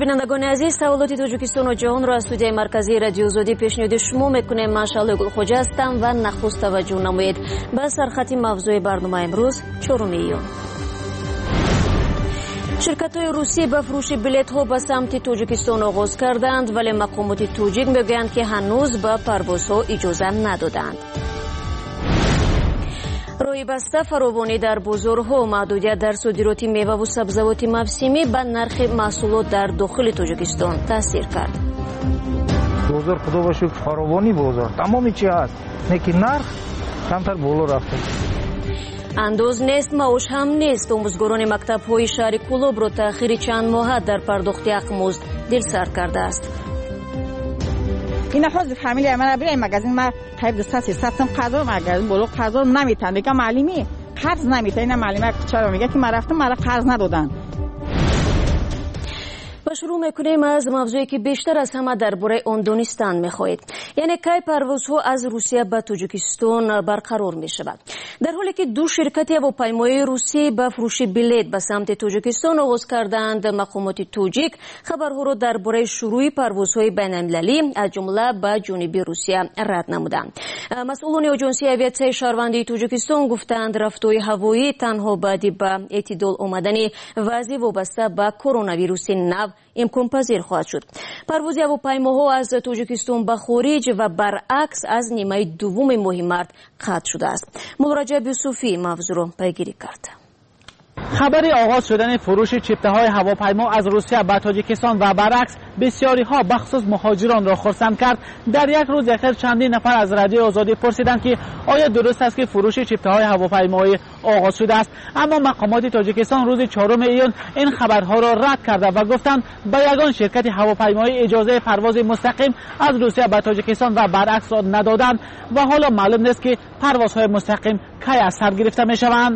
بینندگان عزیز، تولد تاجیکستان و جهان را از استودیوی مرکزی رادیو آزادی پیشنهاد شما میکنیم. من شعله گلخوجه هستم و نخست توجه نمایید به سرخط موضوع برنامه امروز 4 ایون. شرکت‌های روسی به فروش بلیط‌ها به سمت تاجیکستان آغاز کردند، ولی مقامات تاجیک میگویند که هنوز به پروازها اجازه ندادند. راه بسته فراوانی در بازارها، محدودیت در صادرات میوه و سبزیجات موسمی به نرخ محصولات در داخل تاجیکستان تاثیر کرد. بازار خدا با شکر فراوانی بازار تمامی چی هست، لیکن نرخ کمتر بالا رفته. انداز نیست، معاش هم نیست. آموزگاران مکتب‌های شهر کولاب را تأخیر چند ماه در پرداخت یک مزد دلسرد کرده است. این حوض فامیلی من برای مغازین ما خیلی ساعتم قضا مغازین بلو قضا نمیتونه که معلمی قرض نمیتونه. این معلمه چرا میگه که من رفتم مرا قرض ندادن. و شروع میکنیم از موضوعی که بیشتر از همه درباره آن دانستن میخواهید، یعنی کی پروازها از روسیه به تاجیکستان برقرار میشود. در حالی که دو شرکت هواپیمایی روسی به فروش بلیط به سمت تاجیکستان آغاز کردند، مقامات تاجیک خبرها را درباره شروع پروازهای بین‌المللی از جمله به جنوب روسیه رد نمودند. مسئولان آژانسی آویاسیون شهروندی تاجیکستان گفتند رفتهای هوایی تنها بعد به اعتدال آمدن وضع وابسته به کرونا ویروس نو امکان پذیر خواهد شد. پرواز هواپیماها از تاجیکستان به خارج و برعکس از نیمه دوم ماه مارس قطع شده است. مراجعه یوسفی موضوع را پیگیری کرد. خبر آغاز شدن فروش چپته‌های هواپیما از روسیه به تاجیکستان و برعکس بسیاری ها بخصوص مهاجران را خرسند کرد. در یک روز اخیر چندین نفر از رادیو آزادی پرسیدند که آیا درست است که فروش چپته‌های هواپیمایی آغاز شده است، اما مقامات تاجیکستان روز 4 ایون این خبرها را رد کرده و گفتند به یگان شرکت هواپیمایی اجازه پرواز مستقیم از روسیه به تاجیکستان و برعکس را ندادند و حالا معلوم نیست که پروازهای مستقیم کی از سر گرفته می‌شوند.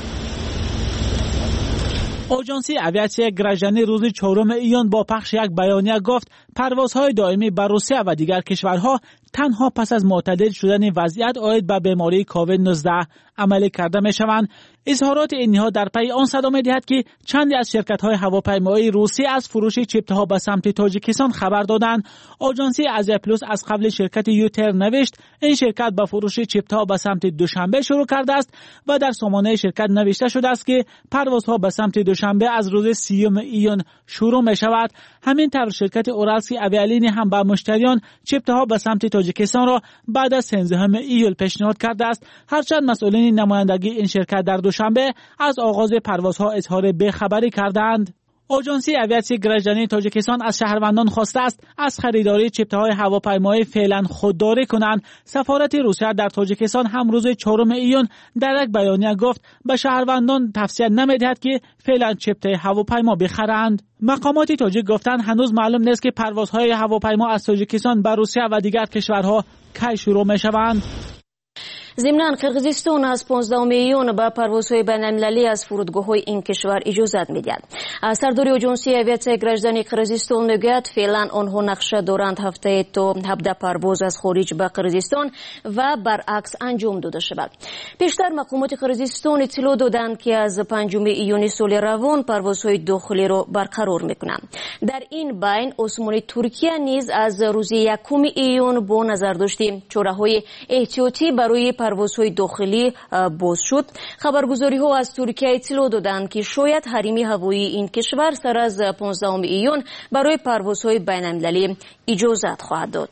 آژانسی آویاسیون گراژانی روز 4 ایون با پخش یک بیانیه گفت پروازهای دائمی به روسیه و دیگر کشورها تنها پس از معتدل شدن وضعیت عاید به بیماری کووید 19 عملی کرده می شوند. اظهارات این نهاد در پی آن صدا می دهد که چندی از شرکت‌های هواپیمایی روسی از فروش چپته‌ها به سمت تاجیکستان خبر دادند. آژانسی آزیا پلوس از قبل شرکت یوتر نوشت این شرکت به فروش چپته‌ها به سمت دوشنبه شروع کرده است و در سامانه شرکت نوشته شده است که پروازها به سمت دوشنبه از روز 30 ایون شروع می شود. همین طور شرکت اورالسکی اویالینی هم به مشتریان چپته‌ها به سمت تاجیکستان را بعد از 13 ایول پیشنهاد کرده است، هرچند مسئولین نمایندگی این شرکت در دوشنبه از آغاز پروازها اظهار بی‌خبری کردند. آژانسی آویاسیون گراژانی تاجیکستان از شهروندان خواسته است از خریداری چپته‌های هواپیمایی فعلا خودداری کنند. سفارت روسیه در تاجیکستان هم روز 4 ایون در یک بیانیه گفت به شهروندان توصیه نمی‌دهد که فعلا چپته هواپیما بخرند. مقامات تاجیک گفتند هنوز معلوم نیست که پروازهای هواپیما از تاجیکستان به روسیه و دیگر کشورها کی شروع می‌شوند. ضمناً قرقیزستان از 15 ایون به پروازهای بین‌المللی از فرودگاه‌های این کشور اجازه می‌دهد. سردار آژانسی آویاسیون گراژانی قرقیزستان میگوید فعلا آنها نقشه دارند هفته تا 17 پرواز از خارج به قرقیزستان و برعکس انجام داده شود. پیشتر مقامات قرقیزستان اطلاع دادند که از 5 ایون سال روان پروازهای داخلی را برقرار می‌کنند. در این بین عثمانی ترکیه نیز از روز 1 ایون با نظرداشت چاره‌های احتیاطی برای پروازهای داخلی باز شد. خبرگزاری‌ها از ترکیه اطلاع دادند که شاید حریم هوایی این کشور سر از 15 ایون برای پروازهای بین‌المللی اجازه خواهد داد.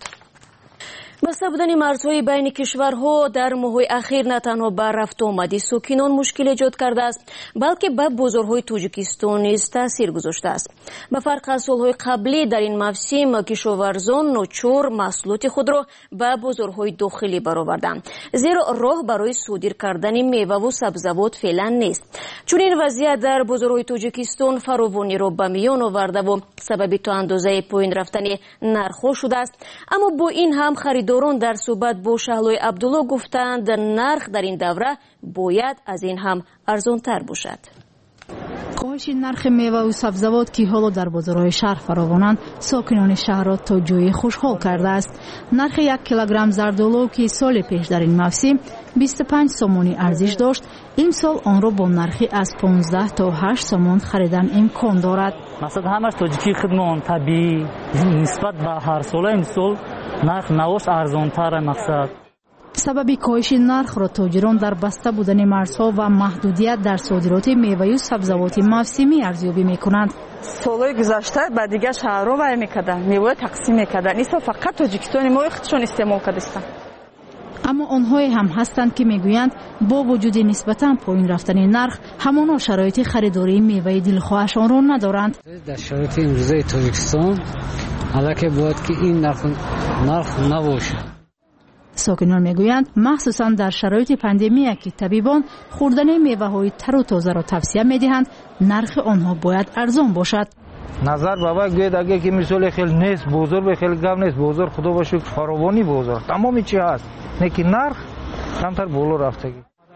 بسته بودن مرزهای بین کشورها در ماه‌های اخیر نه تنها به رفت و آمد ساکنان مشکل ایجاد کرده است، بلکه به بازارهای تاجیکستان نیز تاثیر گذاشته است. به فرق از سال‌های قبلی در این موسم کشاورزان ناچار محصولات خود را به بازارهای داخلی برآوردند، زیرا راه برای صادر کردن میوه و سبزیجات فعلا نیست. چون این وضعیت در بازارهای تاجیکستان فراوانی را به میان آورده و سبب تا اندازه پایین رفتن نرخ‌ها شده است، اما با این هم خریداران در صحبت با شهلای عبدالله گفتند نرخ در این دوره باید از این هم ارزان‌تر باشد. کاهش نرخ میوه و سبزیجات که حالا در بازارهای شهر فراوانند ساکنان شهر را تا جای خوشحال کرده است. نرخ 1 کیلوگرم زردآلو که سال پیش در این موسم 25 سومانی ارزش داشت، این سال آن را با نرخی از 15 تا 8 سومان خریدن امکان دارد. مقصد همش توجیکی خدمون طبیعی نسبت به هر سال امسال نرخ نوش ارزان‌تر مقصد. سبب کاهش نرخ را تاجران در بسته بودن مرزها و محدودیت در صادرات میوه و سبزیجات موسمی ارزیابی میکنند. سالهای گذشته به دیگر شهرها وای میکردن، میوه تقسیم میکردن. این سال فقط تاجیکستانی ما خودشون استعمال کردن. اما آنهایی هم هستند که میگویند با وجود نسبتاً پایین رفتن نرخ همانا شرایط خریداری میوه دلخواهشان را ندارند. در شرایط امروزی تاجیکستان البته باید که این نرخ نباشه. ساکنان میگویند مخصوصاً در شرایط پاندمی که طبیبان خوردن میوه‌های تر و تازه را توصیه میدهند، نرخ آنها باید ارزان باشد. نظر بابا گوید اگه که مثال خیلی نیست بازار به خیلی گم نیست، بازار خدا با شکر فراوانی بازار تمامی چی هست، نکی نرخ کمتر بالا رفتگی.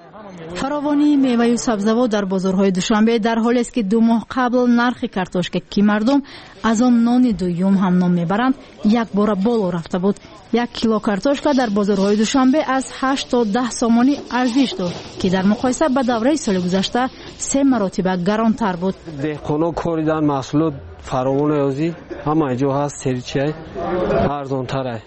فراوانی میوه و سبزیجات در بازارهای دوشنبه در حالی است که 2 ماه قبل نرخ کارتوشک که مردم از آن نان دوم هم نام میبرند یک بار بالا رفته بود. 1 کیلو کارتوشک در بازارهای دوشنبه از 8 تا 10 سومانی ارزش داشت که در مقایسه با دوره سال گذشته 3 مرتبه گرانتر بود. دهقانا کاریدن محصولات فراوان یازی همه جا هست، سریچه ارزان‌تره.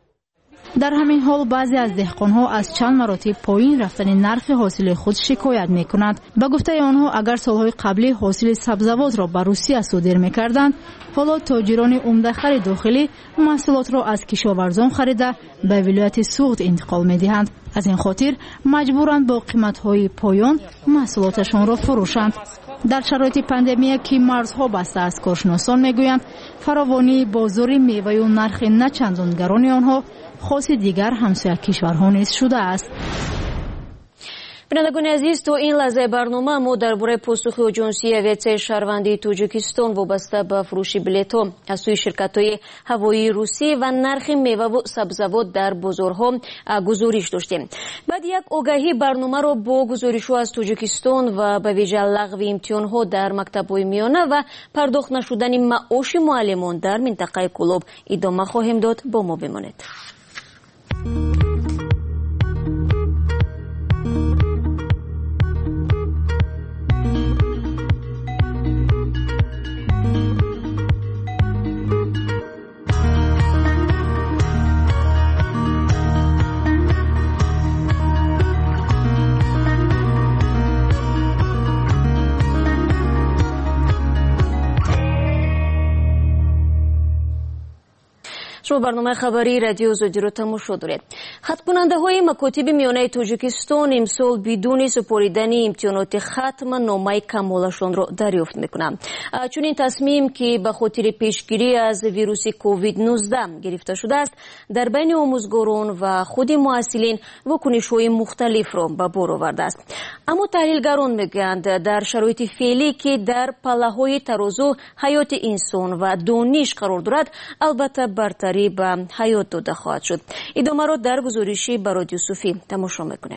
در همین حال بعضی از دهقانها از چند مراتب پایین رفتن نرخ حاصل خود شکایت میکنند. به گفته آنها اگر سالهای قبلی حاصل سبزیجات را به روسیه صادر میکردند، حالا تاجران عمده‌خر داخلی محصولات را از کشاورزان خریده به ولایت سوغد انتقال میدهند. از این خاطر مجبورند با قیمت‌های پایان محصولاتشان را فروشند. در شرایط پاندمی که مرزها بسته است، کارشناسان میگویند فراوانی بازار میوه و نرخ نه چندان گران آنها خاص دیگر همسایه کشورها نیز شده است. بینندگان عزیز، تو این لحظه برنامه ما درباره پاسخ اجنسی اویاسیای شهروندی تاجیکستان وابسته به فروش بلیط‌ها از سوی شرکت‌های هوایی روسی و نرخ میوه و سبزیجات در بازارها گزارش داشتیم. بعد یک آگاهی برنامه را با گزارش‌ها از تاجیکستان و به ویژه لغو امتحان‌ها در مکتب‌های میانه و پرداخت نشدن معاش معلمان در منطقه کلوب ادامه خواهیم داد. با ما بمانید. شما برنامه خبری رادیو زودی رو تماشا دارید. خط‌کننده های مکاتب میانه تاجیکستان امسال بدون سپاریدن امتحانات ختم نامه کمالشان را دریافت میکنند. چون این تصمیم که به خاطر پیشگیری از ویروس کووید 19 گرفته شده است، در بین آموزگاران و خود معلولین واکنش های مختلف را به بار آورده است. اما تحلیلگران میگویند در شرایط فعلی که در پله‌های ترازو حیات انسان و دانش قرار دارد، البته برتری به حیات داده خواهد شد. ادامه را در گزارشی به رادیو صوفی تماشا میکنیم.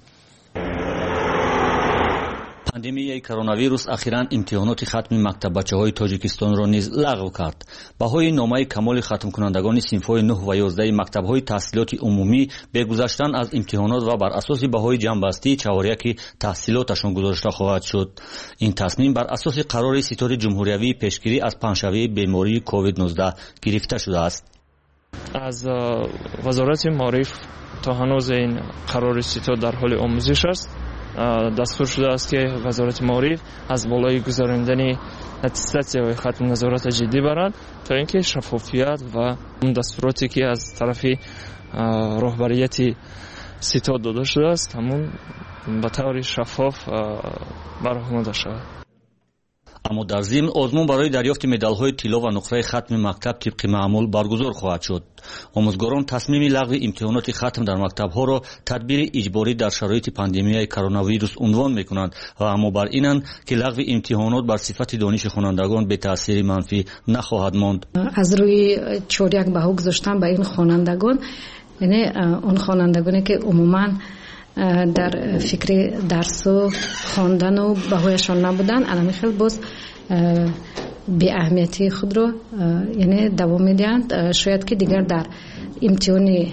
پاندمیای کرونا ویروس اخیراً امتحانات ختم مکتب بچه‌های تاجیکستان را نیز لغو کرد. بهای نامه کمال ختم کنندگان صنف‌های 9 و 11 مکتب‌های تحصیلات عمومی به گذشتن از امتحانات و بر اساس بهای جنبسته چهارک تحصیلاتشان گذاشته خواهد شد. این تصمیم بر اساس قرار ستاد جمهوریوی پیشگیری از پنجشنبه بیماری کووید 19 گرفته شده است. از وزارت معارف تا هنوز این قرار ستاد در حال آموزش است. دستور شده است که وزارت معارف از بالای گذراندن اتستاسیون ختم نظارت جدی برند تا اینکه شفافیت و دستوراتی که از طرف رهبریت ستاد داده شده است همون به طور شفاف برآورده شود. اما در ضمن آزمون برای دریافت مدال‌های طلا و نقره ختم مکتب طبق معمول برگزار خواهد شد. آموزگاران تصمیم لغو امتحانات ختم در مکتب‌ها را تدبیر اجباری در شرایط پاندمیای کرونا ویروس عنوان می‌کنند و اما بر اینند که لغو امتحانات بر صفت دانش خوانندگان به تاثیر منفی نخواهد ماند. از روی چوریک بها گذاشتن به این خوانندگان، یعنی اون خوانندگانی که عموماً در فکر درس و خواندن و بهایشان نبودن، الان خیلی باز بی اهمیتی خود رو یعنی دوام میدهند. شاید که دیگر در امتحان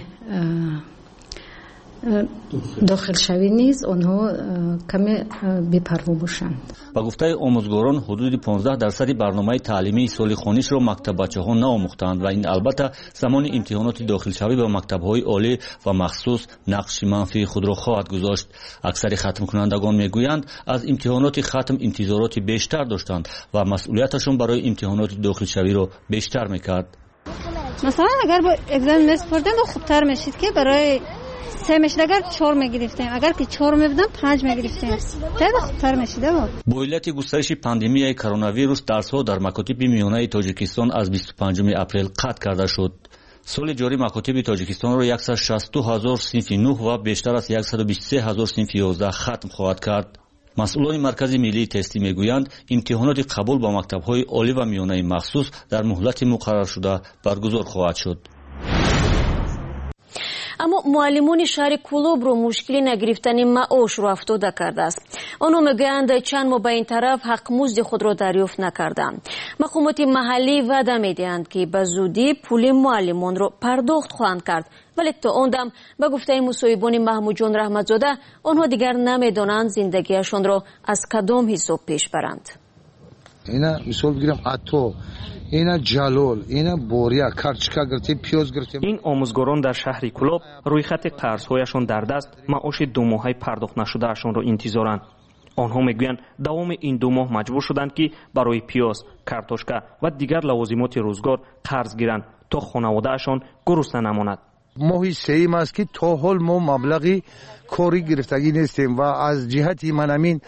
داخل شوی نیز آنها کمی بی‌پروا باشند. با گفته آموزگاران حدود 15% برنامه تعلیمی سال خوانش را مکتب بچه‌ها نآموختند و این البته زمان امتحانات داخل شوی به مکتب‌های عالی و مخصوص نقش منفی خود را خواهد گذاشت. اکثر ختم کنندگان میگویند از امتحانات ختم انتظارات بیشتر داشتند و مسئولیتشان برای امتحانات داخل شوی را بیشتر میکرد. مثلا اگر با اگزم میسپردیم خوبتر میشید که برای 3 میشد، اگر 4 میگرفتیم، اگر که 4 میبودن 5 میگرفتیم، خیلی خوبتر میشده بود. با علت گسترش پاندمی کرونا ویروس درس‌ها در مکاتب میانه تاجیکستان از 25 اپریل قطع کرده شد. سال جاری مکاتب تاجیکستان را 162,000 صنف 9 و بیشتر از 123,000 صنف 11 ختم خواهد کرد. مسئولان مرکز ملی تستی میگویند امتحانات قبول با مکتب‌های عالی و میانه مخصوص در مهلت مقرر شده برگزار خواهد شد. اما معلمان شهر کلوب رو مشکلی نگرفتن معاش رو افتاده کرده است. آنها میگویند چند ماه به این طرف حق مزد خود را دریافت نکردند. مقامات محلی وعده میدهند که به زودی پول معلمان را پرداخت خواهند کرد، ولی تا آن دم به گفته مصاحبان محمود جان رحمتزاده آنها دیگر نمیدانند زندگیشان را از کدام حساب پیش برند. اینا مثال بگیرم اتو، اینا جلال، اینا بوریا، کارچکا گرفتیم، پیاز گرفتیم. این آموزگاران در شهر کلوب روی خط قرض‌هایشان در دست معاش 2 ماهه پرداخت نشدهشان را انتظارند. آنها میگویند دوام این 2 ماه مجبور شدند که برای پیاز، کارتوشکا و دیگر لوازمات روزگار قرض گیرند تا خانواده‌شان گرسنه نماند. ماهی سیم است که تا حال ما مبلغی کاری گرفتگی نیستیم و از جهتی من همین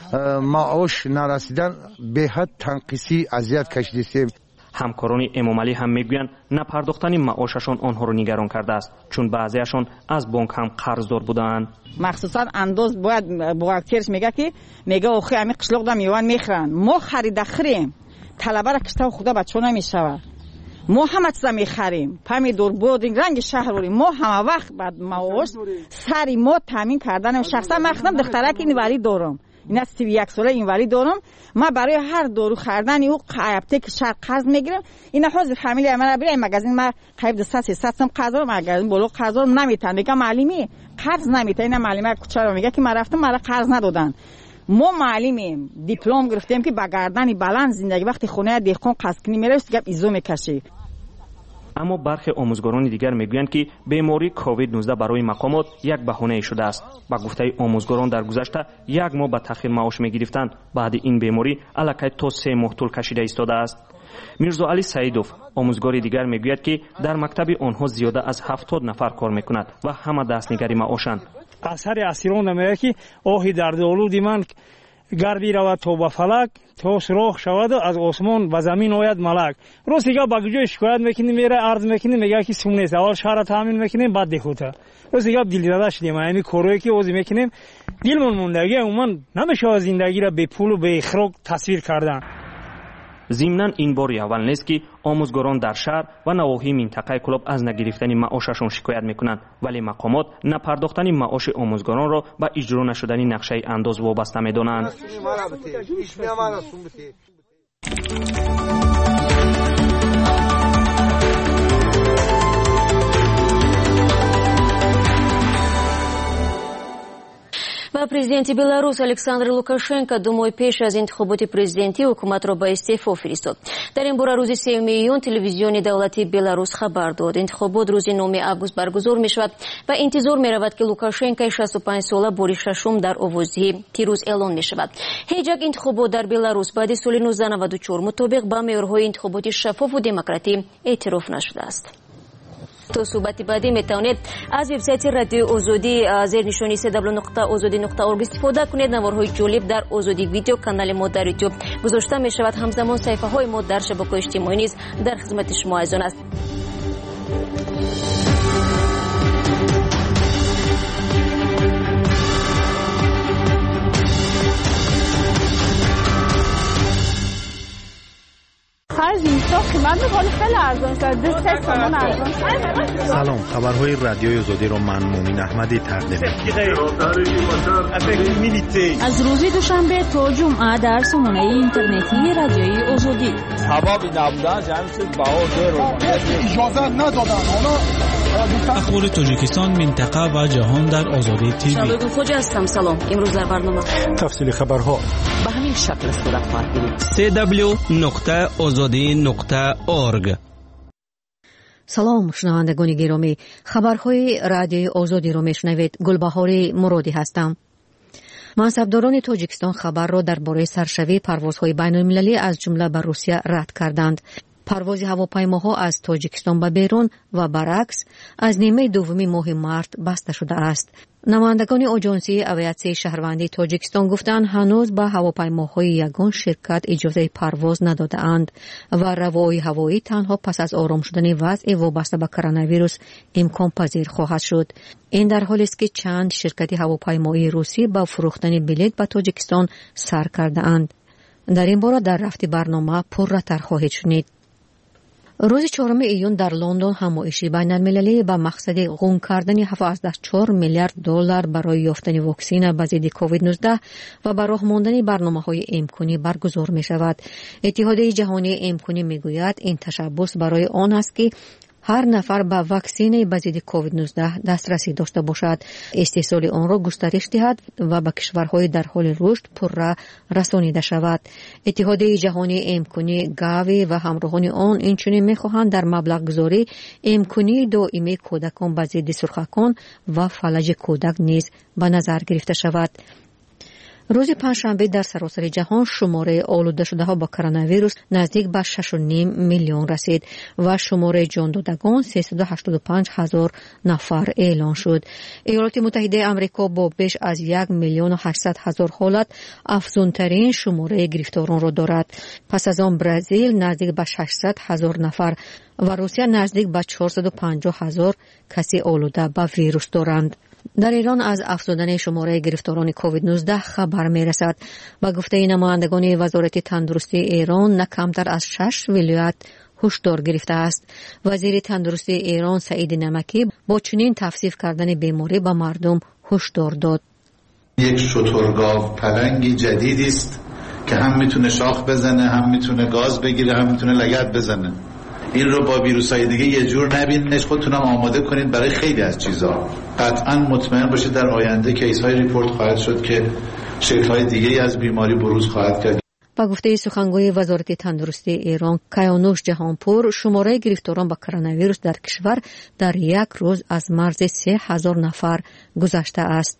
معاش نرسیدن به حد تنقیصی اذیت کشیدیم. همکاران امام علی هم میگویند نپرداختن معاششان آنها را نگران کرده است، چون بعضیشان از بانک هم قرضدار بودند. مخصوصا انداز باید بوکترش میگه که میگه آخه همین قشلاق دا میوان میخرن، ما خرید خریم، طلبه را کشته خدا بچه نمیشود، ما همه چیزا میخریم، پمیدور بودیم رنگ شهر ما همه وقت بعد معاش سری ما تامین کردن. شخصا من خودم دخترک اینوری دارم، این از 31 ساله اینوری دارم. ما برای هر دارو خریدن او قایبته که شرط قرض میگیرم. این حوض فامیلی من برای مغازین ما قایب 200 سم قرض رو مغازین بلو قرض رو نمیتن، دیگه معلمی قرض نمیتن. این معلمه کوچه میگه که من رفتم مرا قرض ندادن. ما معلمیم دیپلم گرفتیم که با گردن بلند زندگی وقتی خونه دهقان قصد کنی میره گپ ایزو میکشی. اما برخی آموزگاران دیگر میگویند که بیماری کووید 19 برای مقامات یک بهانه شده است. با گفته آموزگاران در گذشته 1 ماه به تاخیر معاش میگرفتند، بعد این بیماری الکی تا 3 ماه طول کشیده ایستاده است. میرزا علی سعیدوف آموزگار دیگر میگوید که در مکتب آنها زیاده از 70 نفر کار میکند و همه دستنگری معاشند. اثر اسیران میگه که آهی دردآلودی من گر بیرود تا به فلک، تا سوراخ شود از آسمان به زمین آید ملک. روز دیگه با گوجه شکایت میکنیم، میره عرض میکنیم، میگه که سون نیست، اول شهر تامین میکنیم بعد دهوته. روز دیگه دل زده شدیم، همین کارایی که اوزی میکنیم دلمون موندگی عموما نمیشه زندگی را به پول و به اخراج تصویر کردن. ضمناً این بار اول نیست که آموزگاران در شهر و نواحی منطقه کلوب از نگرفتن معاششان شکایت میکنند، ولی مقامات نپرداختن معاش آموزگاران را به اجرا نشدن نقشه انداز وابسته میدانند. و президенти Беларусь Александр Лукашенко 2 ماه پیش از انتخابات پرزیدنتی حکومت را به استعفا فرستاد. در این باره روز 3 میلیون تلویزیون دولتی بلاروس خبر داد انتخابات روز 9 август برگزار می شود و انتظار می رود که لوکاشنکو 65 ساله باری ششم در آوازدهی پیروز اعلان می شود. هیچ یک انتخابات در بلاروس بعد سال 1994 مطابق با معیارهای انتخابات شفاف و دموکراتی اعتراف نشده است. تو صحبت بعدی میتونید از وبسایت رادیو آزادی زیر نشانی www.azadi.org استفاده کنید. نوارهای جالب در آزادی ویدیو کانال ما در یوتیوب گذاشته می شود. همزمان صفحه های ما در شبکه‌های اجتماعی نیز در خدمت شما است. هر زمستان خیلی ارزان شد. 2 تومان ارزان شد. سلام، خبرهای رادیوی آزادی رو من مومن احمدی تقدیم می‌کنم. از روز دوشنبه تا جمعه در سامانه اینترنتی رادیوی آزادی. سبب نبودن جمعیت بهار اجازه ندادن. اخبار تاجیکستان، منطقه و جهان در آزادی تیوی. شادو خوجا هستم. سلام. امروز در برنامه تفصیل خبرها به همین شکل صورت خواهد گرفت. www.azadi.org. سلام شنوندگان گرامی، خبرهای رادیوی آزادی رو میشنوید. گلبهار مرادی هستم. منصبداران تاجیکستان خبر را درباره سرشوی پروازهای بین‌المللی از جمله به روسیه رد کردند. پرواز هواپیماها از تاجیکستان به بیرون و برعکس از نیمه دوم ماه مارت بسته شده است. نمایندگان آژانسی آویاسیون شهروندی تاجیکستان گفتند هنوز به هواپیماهای یگان شرکت اجازه پرواز نداده‌اند و روایی هوایی تنها پس از آرام شدن وضع وابسته به کرونا ویروس امکان پذیر خواهد شد. این در حالی است که چند شرکت هواپیمایی روسی با فروختن بلیط به تاجیکستان سر کرده‌اند. در این باره در رفت برنامه پرراتر خواهید شنید. روز 4 ایون در لندن همایشی بین‌المللی با مقصد غون کردن 7.4 میلیارد دلار برای یافتن واکسن به ضد کووید 19 و به راه ماندن برنامه‌های امکانی برگزار می‌شود. اتحادیه جهانی امکانی می‌گوید این تشبث برای آن است که هر نفر به واکسن به ضد کووید 19 دسترسی داشته باشد، استحصال آن را گسترش دهد و به کشورهای در حال رشد پرراه رسانیده شود. اتحادیه جهانی امکانی گاوی و همراهان آن اینچنین می‌خواهند در مبلغ گذاری امکانی دائمی کودکان به ضد سرخکان و فلج کودک نیز به نظر گرفته شود. روز پنجشنبه در سراسر جهان شماره آلوده شده ها با کرونا ویروس نزدیک به 6.5 میلیون رسید و شماره جان دادگان 385,000 نفر اعلان شد. ایالات متحده آمریکا با بیش از 1,800,000 حالت افزونترین شماره گرفتاران را دارد. پس از آن برزیل نزدیک به 600,000 نفر و روسیه نزدیک به 450,000 کسی آلوده به ویروس دارند. در ایران از افزودن شماره گرفتاران کووید 19 خبر می رسد. با گفته نمایندگان وزارت تندرستی ایران نه کمتر از 6 ولایت هشدار گرفته است. وزیر تندرستی ایران سعید نمکی با چنین توصیف کردن بیماری به مردم هشدار داد. یک شترگاو پلنگی جدیدی است که هم میتونه شاخ بزنه، هم میتونه گاز بگیره، هم میتونه لگد بزنه. این رو با ویروس‌های دیگه یه جور نبینید، خودتون هم آماده کنید برای خیلی از چیزها. قطعاً مطمئن باشید در آینده کیس‌های ریپورت خواهد شد که شکل‌های دیگه‌ای از بیماری بروز خواهد کرد. با گفته سخنگوی وزارت تندرستی ایران کیانوش جهانپور، شماره گرفتاران با کرونا ویروس در کشور در یک روز از مرز 3,000 نفر گذشته است.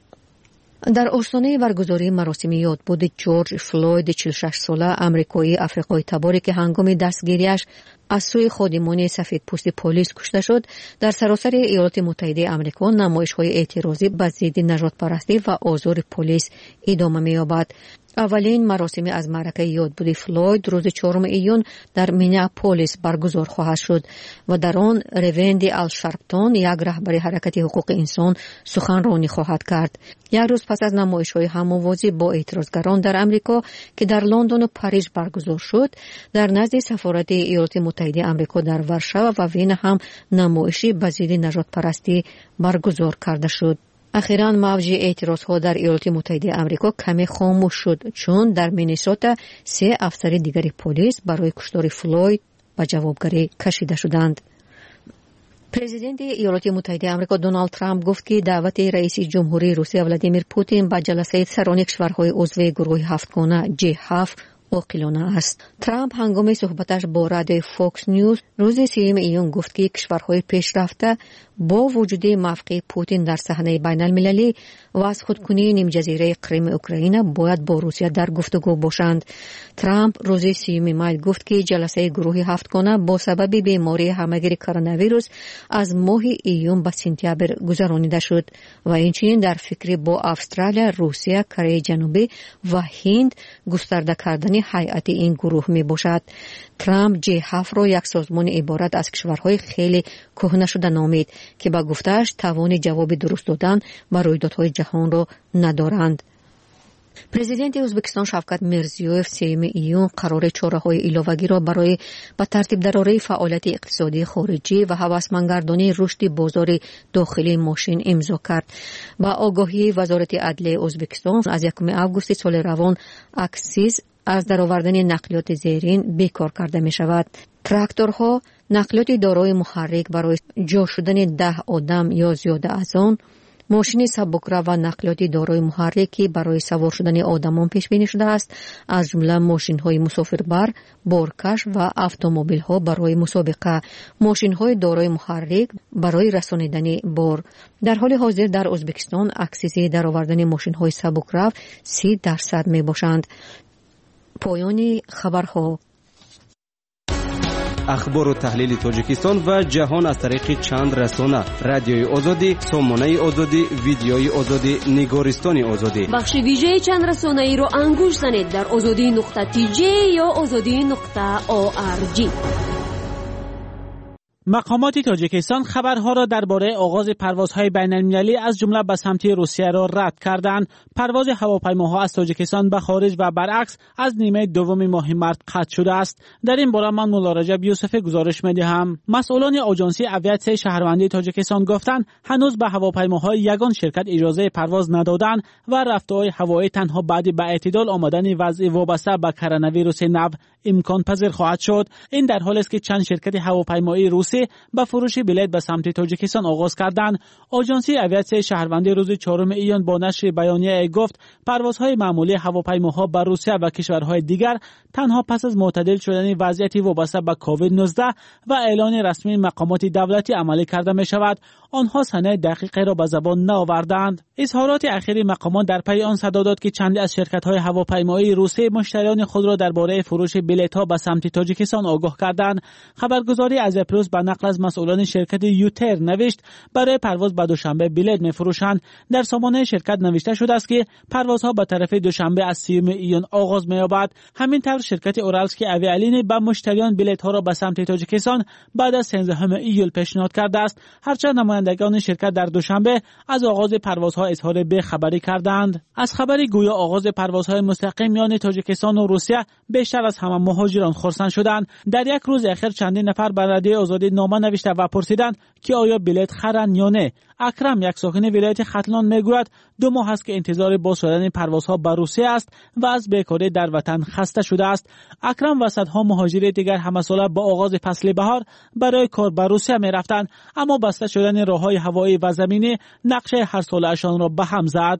در آستانه برگزاری مراسم یادبود جورج فلوید 46 ساله آمریکایی آفریقایی تباری که هنگام دستگیریش از سوی خادمان سفیدپوست پلیس کشته شد، در سراسر ایالات متحده آمریکا نمایش‌های اعتراضی به ضد نژاد پرستی و آزار پلیس ادامه می‌یابد. اولین مراسم از معرکه یادبود فلوید روز 4 ایون در مینیاپولیس برگزار خواهد شد و در آن روند الشارپتون، یک رهبر حرکت حقوق انسان، سخنرانی خواهد کرد. یک روز پس از نمایش‌های هم‌آوازی با اعتراضگران در آمریکا که در لندن و پاریس برگزار شد، در نزد سفارت ایالات متحده آمریکا در ورشو و وین هم نمایشی به ضد نژاد پرستی برگزار کرده شد. اخیراً موج اعتراضها در ایالات متحده آمریکا کمی خاموش شد چون در مینیسوتا 3 افسر دیگری پلیس برای کشتار فلوید به جوابگری کشیده شدند. پرزیدنت ایالات متحده آمریکا دونالد ترامپ گفت که دعوت رئیس جمهوری روسیه ولادیمیر پوتین به جلسه سران کشورهای عضو گروه هفتگانه G7 عاقلانه است. ترامپ هنگام صحبتش با رادیو فوکس نیوز روز 3 ایون گفت که کشورهای پیشرفته با وجود موقع پوتین در صحنه بین‌المللی و از خودکنی نیم جزیره کریم اوکراین باید با روسیه در گفتگو باشند. ترامپ روز 3 می گفت که جلسه گروه هفتگانه با سبب بیماری همه‌گیر کرونا ویروس از ماه ایون به سپتامبر گذرانیده شد و اینچنین در فکر با استرالیا، روسیه، کره جنوبی و هند گسترده کردن هیئت این گروه می باشد. ترامپ G7 را یک سازمان عبارت از کشورهای خیلی کهنه شده نامید که با گفته‌اش توان جواب درست دادن بر رویدادهای جهان را ندارند. президенти ӯзбекистон шавкат мирзиёев 3 июн қарори чораҳои иловагиро барои ба тартибдарории фаъолияти иқтисодии хориҷӣ ва ҳавасмандгардонии рушди бозори дохилии мошин имзо кард. Ба огоҳии вазорати адлияи ӯзбекистон аз 1 августи соли равон аксиз аз даровардани нақлиёти зерин бекор карда мешавад. тракторҳо, нақлиёти дорои муҳаррик барои ҷо шудани 10 одам ё зиёда аз он, мошини сабукрав ва нақлиёти дорои муҳаррики барои савор шудани одамон пешбинӣ шудааст, аз ҷумла мошинҳои мусофирбар, боркаш ва автомобилҳо барои мусобиқа, мошинҳои дорои муҳаррик барои расонидани бор. дар ҳоли ҳозир дар ӯзбекистон аксизи даровардани мошинҳои сабукрав 30% мебошанд. поёни хабарҳо. ахбору таҳлили тоҷикистон ва ҷаҳон аз тариқи чанд расона: радиои озодӣ, сомонаи озодӣ, видеои озодӣ, нигористони озодӣ. бахши вижеи чанд расонаиро ангуш занед дар озодӣ.tj ё озодӣ.org. مقامات تاجیکستان خبرها را درباره آغاز پروازهای بین‌المللی از جمله به سمت روسیه را رد کردند. پرواز هواپیماها از تاجیکستان به خارج و برعکس از نیمه دوم ماه مارس قطع شده است. در این باره من مولا رجب یوسف گزارش می‌دهم. مسئولان آژانسی اویاسیون شهروندی تاجیکستان گفتند هنوز به هواپیماهای یگان شرکت اجازه پرواز ندادند و رفته‌های هوایی تنها بعد به اعتدال آمدن وضع وابسته به کرونا ویروس نو امکان پذیر خواهد شد. این در حالی است که چند شرکت هواپیمایی روسی با فروش بلیط به سمت تاجیکستان آغاز کردند. آژانسی اویاسیون شهروندی روز 4 ایون با نشر بیانیه گفت پروازهای معمولی هواپیماها به روسیه و کشورهای دیگر تنها پس از معتدل شدن وضعیت وابسته به کووید 19 و اعلان رسمی مقامات دولتی عملی کرده می شود. آنها سند دقیقی را به زبان نآوردند. اظهارات اخیر مقامات در پی آن صدا داد که چندی از شرکت‌های هواپیمایی روسی مشتریان خود را درباره فروش بلیط‌ها به سمت تاجیکستان آگاه کردند. خبرگزاری از پروس به نقل از مسئولان شرکت یوتر نوشت برای پرواز به دوشنبه بلیط می‌فروشند. در سامانه شرکت نوشته شده است که پروازها به طرف دوشنبه از 30 ایون آغاز می‌یابد. همین طور شرکت اورالسکی اویالین به مشتریان بلیط‌ها را به سمت تاجیکستان بعد از 13 ایول پیشنهاد کرده است. هرچند نمایندگان شرکت در دوشنبه از آغاز پروازها اظهار بی‌خبری کردند. از خبری گویا آغاز پروازهای مستقیم میان تاجیکستان و روسیه بیشتر از همه مهاجران خرسند شدند. در یک روز اخیر چندین نفر به رادیو آزادی نامه نوشته و پرسیدند که آیا بلیط خرند یا نه. اکرم، یک ساکن ولایت ختلان، میگوید 2 ماه است که انتظار باز شدن پروازها به روسیه است و از بیکاری در وطن خسته شده است. اکرم و صدها مهاجر دیگر همساله با آغاز فصل بهار برای کار به روسیه میرفتند، اما بسته شدن راههای هوایی و زمینی نقشه هر ساله‌شان را به هم زد.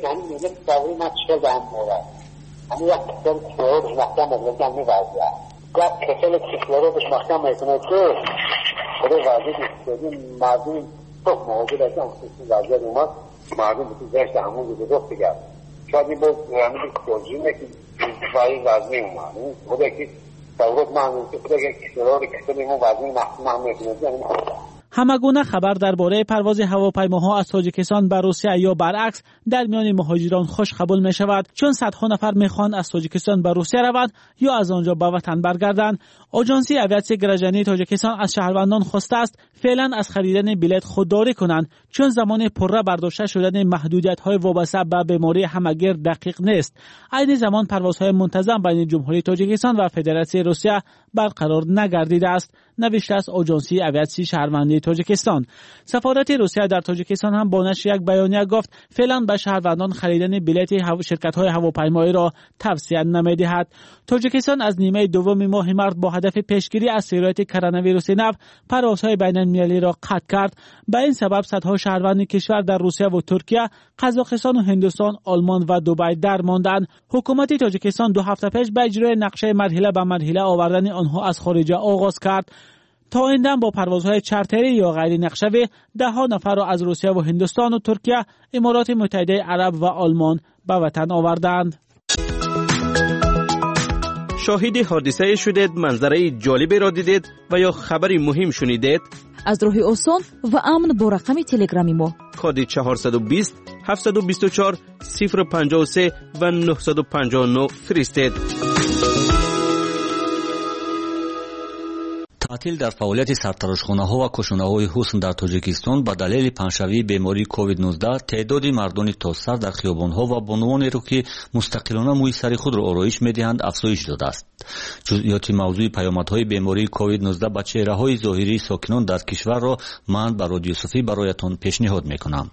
çok mağdur eden hususi vaziyet olmaz. Mağdur bütün derste hamur gibi yok diye. Şadi bu yani bir projeye ki ittifai lazım olmalı. Bu da ki devlet manası bu da ki kişileri kişilerin vaziyeti mahkeme etmesi همگونه خبر درباره پرواز هواپیماها از تاجیکستان به روسیه یا برعکس در میان مهاجران خوش قبول می شود، چون صدها نفر میخواهند از تاجیکستان به روسیه روند یا از آنجا به وطن برگردند. آژانسی اویاسیون گراجانی تاجیکستان از شهروندان خواسته است فعلا از خریدن بلیط خودداری کنند، چون زمان پره برداشته شدن محدودیت‌های وابسته به بیماری همگیر دقیق نیست. عین زمان پروازهای منتظم بین جمهوری تاجیکستان و فدراسیون روسیه برقرار نگردیده است، نوشته است آژانسی اویاسیون شهروندی تاجیکستان. سفارت روسیه در تاجیکستان هم با نشر یک بیانیه گفت فعلا به شهروندان خریدن بلیط شرکت‌های هواپیمایی را توصیه نمی‌دهد. تاجیکستان از نیمه دوم ماه مارس با هدف پیشگیری از سرایت کرونا ویروس نو پروازهای بین‌المللی را قطع کرد. به این سبب صدها شهروند کشور در روسیه و ترکیه، قزاقستان و هندوستان، آلمان و دبی درماندند. حکومت تاجیکستان 2 هفته پیش به اجرای نقشه مرحله به مرحله آوردن آنها از خارج آغاز کرد. تا این دم با پروازهای چارتری یا غیر نقشه‌ای 10 نفر را از روسیه و هندوستان و ترکیه، امارات متحده عرب و آلمان به وطن آوردند. شاهد حادثه شدید، منظره جالبی را دیدید و یا خبری مهم شنیدید؟ از راه آسان و امن با رقم تلگرامی ما کد 420 724 053 و 959 فرستید. таътил дар фаъолияти сартарошхонаҳо ва кушонаҳои ҳусн дар тоҷикистон ба далели паҳншавии бемории COVID-19 теъдоди мардони тозсар дар хиёбонҳо ва бонувонеро ки мустақилона мӯи сари худро ороиш медиҳанд афзоиш ёфтааст. ҷузъиёти мавзӯи паёмадҳои бемории COVID-19 ба чеҳраҳои зоҳирии сокинон дар кишварро ман ба Радиои Юсуфӣ бароятон пешниҳод мекунам.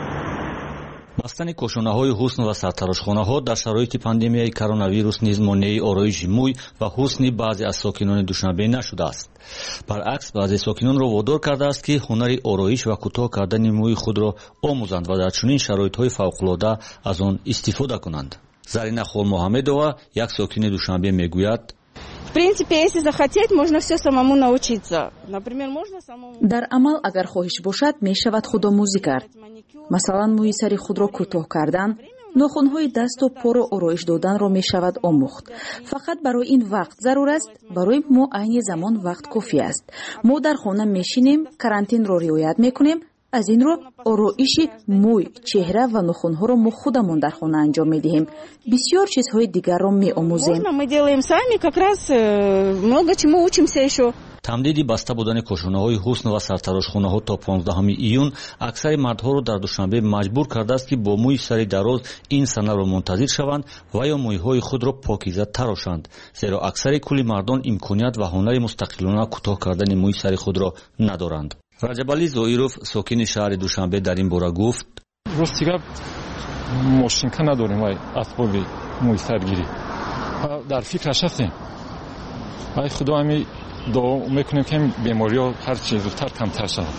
бастани кушонаҳои ҳусн ва сартарошхонаҳо дар шароити пандемияи коронавирус низ монеи ороиши мӯй ва ҳусни баъзе аз сокинони Душанбе нашудааст. баръакс баъзе сокинонро водор кардааст ки ҳунари ороиш ва кӯтоҳ кардани мӯи худро омӯзанд ва дар чунин шароитҳои фавқулода аз он истифода кунанд. Зарина Холмуҳаммедова, як сокини Душанбе, мегӯяд: В принципе, если захотеть, можно все самому научиться. Например, можно самому... дар амал агар хоҳиш бошад мешавад худомӯзӣ кард. масалан мӯи сари худро кӯтоҳ кардан, нохунҳои дасту поро ороиш доданро мешавад омӯхт. фақат барои ин вақт зарур аст. барои мо айни замон вақт кофӣ аст. мо дар хона мешинем, карантинро риоят мекунем. аз ин рӯ ороиши мӯй, чеҳра ва нохунҳоро мо худамон дар хона анҷом медиҳем. бисёр чизҳои дигарро меомӯзем. Мы делаем сами, как раз много чему учимся еще. тамдиди баста будани кушонаҳои ҳусн ва сартарошхонаҳо то 15 июн аксари мардҳоро дар Душанбе маҷбур кардааст ки бо мӯи сари дароз ин санаро мунтазир шаванд ва ё мӯйҳои худро покиза тарошанд, зеро аксари кули мардон имконият ва ҳунари мустақилона кӯтоҳ кардани мӯи сари худро надоранд. Раҷабалӣ Зоиров, сокини шаҳри Душанбе, дар ин бора гуфт: ростига мошинка надорем ва асбоби мӯйсаргирӣ. дар фикраш ҳастем. ай худо, ҳами дуо мекунем ки бемориҳо ҳар чӣ зудтар камтар шавад.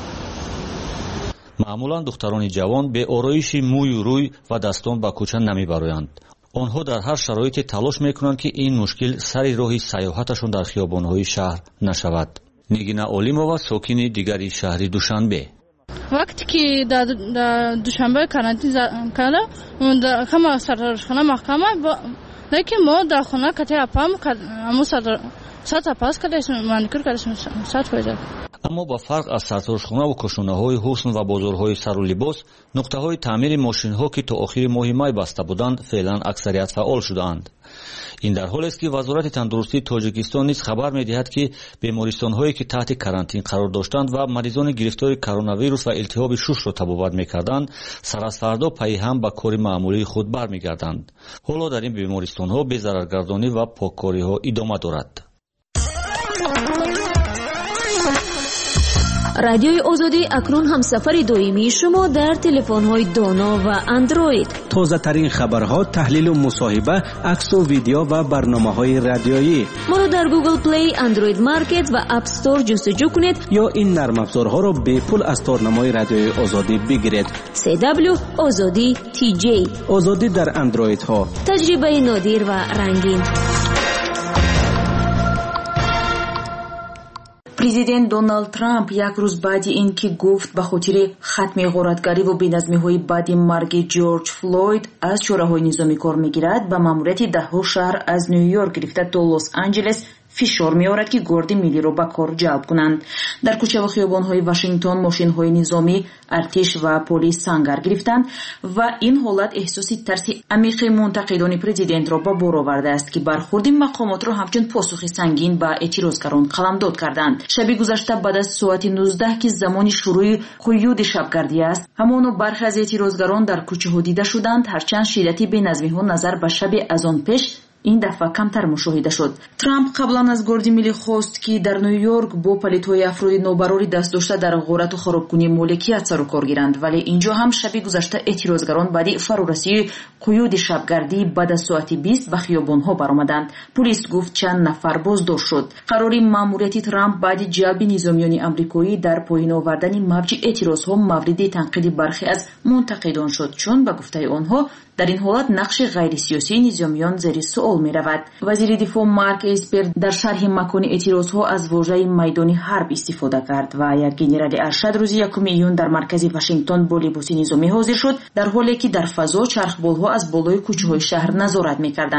маъмулан духтарони ҷавон бе ороиши мӯю рӯй ва дастон ба кӯча намебароянд. онҳо дар ҳар шароите талош мекунанд ки ин мушкил сари роҳи саёҳаташон дар хиёбонҳои шаҳр нашавад. Нигина Олимова, сокини дигари шаҳри Душанбе: вақте ки дар Душанбе карантин карда, ҳама сартарошхона маҳкама, лекин мо дар хона катеапам сата пас кардем, маникюр кардем 100%. аммо ба фарқ аз сартарошхона ва кушонаҳои ҳусн ва бозорҳои сару либос, нуқтаҳои таъмири мошинҳо ки то охири моҳи май баста буданд, феълан аксарият фаъол шудаанд. ин дар ҳолест ки вазорати тандурустии Тоҷикистон низ хабар медиҳад ки бемористонҳое ки таҳти карантин қарор доштанд ва маризони гирифтори коронавирус ва илтиҳоби шушро табобат мекарданд, сар аз фардо пайҳам ба кори маъмулии худ бармегарданд. ҳоло дар ин бемористонҳо безараргардонӣ ва поккориҳо идома дорад. радиои озодӣ акнун ҳамсафари доимии шумо дар телефонҳои доно ва андроид. тозатарин хабарҳо, таҳлилу мусоҳиба, аксу видео ва барномаҳои радиоӣ. моро дар Google Play, Android Market ва App Store ҷустуҷӯ кунед ё ин нармафзорҳоро бепул аз торнамои радиои озодӣ бигиред. CW Озодӣ TJ. озодӣ дар андроидҳо. таҷрибаи нодир ва рангин. президент Доналд Трамп як рӯз баъди ин ки гуфт ба хотири хатми ғоратгариву беназмиҳои баъди марги Ҷорҷ Флойд аз чораҳои низомӣ кор мегирад, ба маъмурияти даҳҳо шаҳр аз Нью-Йорк гирифта то Лос-Анҷелес фишор меорад ки горди миллиро ба кор ҷалб кунанд. дар кӯчаву хиёбонҳои Вашингтон мошинҳои низомӣ, артиш ва полис сангар гирифтанд ва ин ҳолат эҳсоси тарси амиқи мунтақидони президентро ба бор овардааст ки бархурди мақомотро ҳамчун посухи сангин ба эътирозгарон қаламдод карданд. шаби гузашта баъд аз соати 19 ки замони шурӯи қуюди шабгардӣ аст, ҳамоно бархе аз эътирозгарон дар кӯчаҳо дида шуданд, ҳарчанд шиддати беназмиҳо назар ба шаби аз он пеш ин дафъа камтар мушоҳида шуд. Трамп қаблан аз горди миллӣ хост ки дар Нью-Йорк бо палитҳои афроди нобарори дастдошта дар ғорату харобкунии моликият сару кор гиранд, вале инҷо ҳам шаби гузашта эътирозгарон баъди фарорасии қуюди шабгардӣ баъд аз соати 20 ба хиёбонҳо баромаданд. Пулис гуфт чанд нафар боздошт шуд. қарори маъмурияти Трамп баъди ҷалби низомиёни амрикоӣ дар поин овардани мавҷи эътирозҳо мавриди танқиди бархе аз мунтақидон шуд, чун ба гуфтаи онҳо дар ин ҳолат нақши ғайрисиёсии низомиён зери суол меравад. вазири дифоъ Марк Эспер дар шарҳи макони эътирозҳо аз вожаи майдони ҳарб истифода кард ва як генерали аршад рӯзи 1 июн дар маркази Вашингтон бо либоси низомӣ ҳозир шуд, дар ҳоле ки дар фазо чархболҳо аз болои кӯчаҳои шаҳр назорат мекарданд.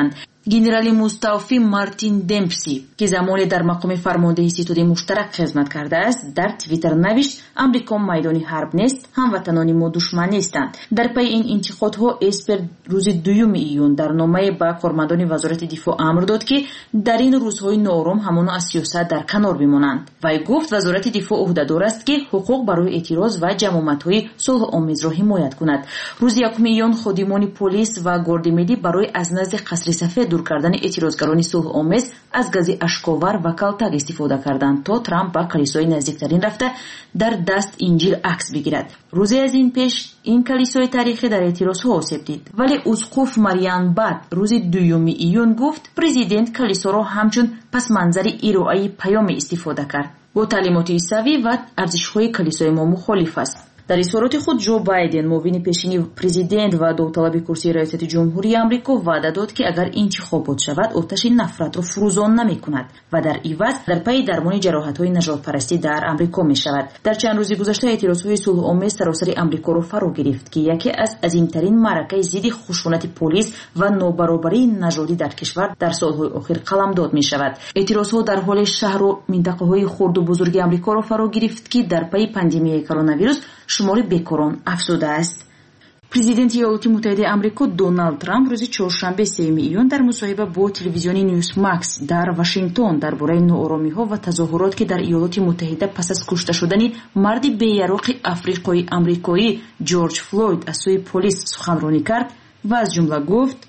генерали муставфӣ мартин демпси ки замоне дар мақоми фармондеҳи ситоди муштарак хизмат кардааст, дар твиттер навишт: амрико майдони ҳарб нест, ҳамватанони мо душман нестанд. дар пайи ин интиқодҳо эспер рӯзи 2 июн дар номае ба кормандони вазорати дифоъ амр дод ки дар ин рӯзҳои ноором ҳамоно аз сиёсат дар канор бимонанд. вай гуфт вазорати дифоъ ӯҳдадор аст ки ҳуқуқ барои эътироз ва ҷамоматҳои сулҳуомезро ҳимоят кунад. рӯзи 1 июн ходимони полис ва гордимедӣ барои аз назди қасри сафед дур кардани эътирозгарони сулҳуомез аз гази ашковар ва калтак истифода карданд, то Трамп ба калисои наздиктарин рафта дар даст инҷил акс бигирад. рӯзе аз ин пеш ин калисои таърихӣ дар эътирозҳо осеб дид, вале усқуф Марьян Бат рӯзи 2 июн гуфт президент калисоро ҳамчун пасманзари ироаи паёме истифода кард. бо таълимоти исавӣ ва арзишҳои калисои мо мухолиф аст. дар изҳороти худ Ҷо Байден, муовини пешини президент ва довталаби курсии раисати ҷумҳурии Амрико ваъда дод ки агар интихобот шавад, оташи нафратро фурӯзон намекунад ва дар иваз дар пайи дармони ҷароҳатҳои нажотпарастӣ дар Амрико мешавад. дар чанд рӯзи гузашта эътирозҳои сулҳуомез саросари Амрикоро фаро гирифт ки яке аз азимтарин маъракаи зидди хушунати полис ва нобаробарии нажодӣ дар кишвар дар солҳои охир қаламдод мешавад. эътирозҳо дар ҳоле шаҳру минтақаҳои хурду бузурги Амрикоро фаро гирифт ки дар пайи пандемияи коронавирус шумори бекорон афзудааст. президенти иёлоти муттаҳидаи Амрико Доналд Трамп рӯзи чоршанбе 3 июн дар мусоҳиба бо телевизиони Newsmax дар Вашингтон дар бораи нооромиҳо ва тазоҳурот ки дар иёлоти муттаҳида пас аз кушта шудани марди беяроқи африқои амрикоӣ Ҷорҷ Флойд аз сӯи полис суханронӣ кард ва аз ҷумла гуфт: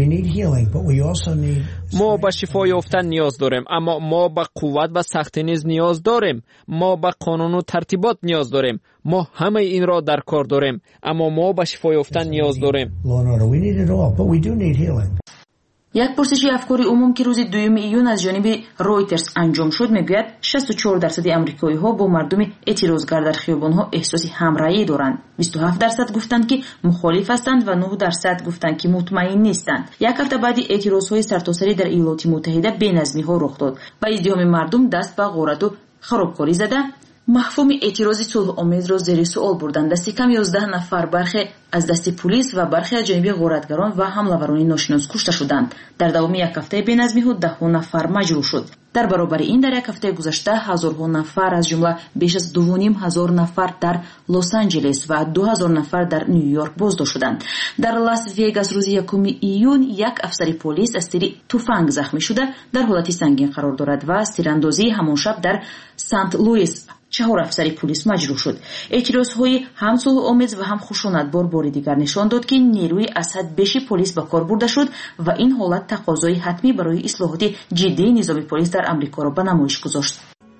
мо ба шифо ёфтан ниёз дорем, аммо мо ба қувват ва сахтӣ низ ниёз дорем. мо ба қонуну тартибот ниёз дорем. мо ҳамаи инро дар кор дорем, аммо мо ба шифо ёфтан ниёз дорем. як пурсиши афкори умум ки рӯзи 2 июн аз ҷониби Reuters анҷом шуд мегӯяд 64% амрикоиҳо бо мардуми эътирозгар дар хиёбонҳо эҳсоси ҳамраҳӣ доранд. 27% гуфтанд ки мухолиф ҳастанд ва 9% гуфтанд ки мутмаин нестанд. як ҳафта баъди эътирозҳои сартосарӣ дар иёлоти муттаҳида беназмиҳо рух дод ва издиҳоми мардум даст ба ғорату харобкорӣ зада маҳфуми эътирози сулҳуомезро зери суол бурданд. дасти кам 11 нафар бархе аз дасти полис ва бархе аз ҷониби ғоратгарон ва ҳамлаварони ношинос кушта шуданд. дар давоми як ҳафтаи беназмиҳо 10 нафар маҷрӯҳ шуд. дар баробари ин дар як ҳафтаи гузашта ҳазорҳо нафар аз ҷумла беш аз 2500 нафар дар Лос-Анҷелес ва 2000 нафар дар Нью-Йорк боздошт шуданд. дар Лас-Вегас рӯзи 1 июн як афсари полис аз тири туфанг захмӣ шуда дар ҳолати сангин қарор дорад ва аз тирандозии ҳамон шаб дар Сант-Луис 4 афсари полис маҷрӯҳ шуд. эътирозҳои ҳам сулҳуомез ва ҳам хушунатбор бори дигар нишон дод ки нерӯи аз ҳад беши полис ба кор бурда шуд ва ин ҳолат тақозои ҳатмӣ барои ислоҳоти ҷиддии низоми полис дар Амрикоро ба намоиш гузошт.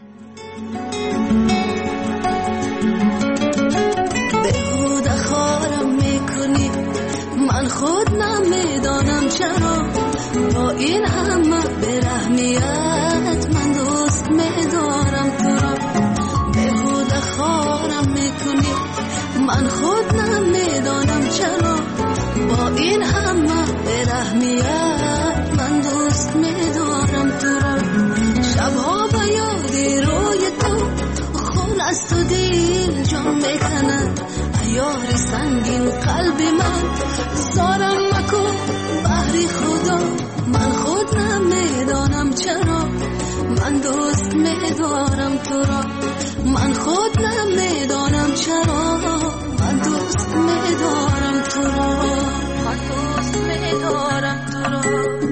بهوده خارم میکنی من خود نمیدانم چرا با این همه برحمیت من دوست میدارم تو را بهوده خارم میکنی من خود نمیدانم چرا با این همه برحمیت من دوست میدارم تو را شبها با یادی روی تو خون از تو دل جان میکند یار سنگین قلب من زارم مکن بحری خدا من خود نمیدانم چرا من دوست میدارم تو را من خود نمیدانم چرا من دوست میدارم تو را من دوست میدارم تو را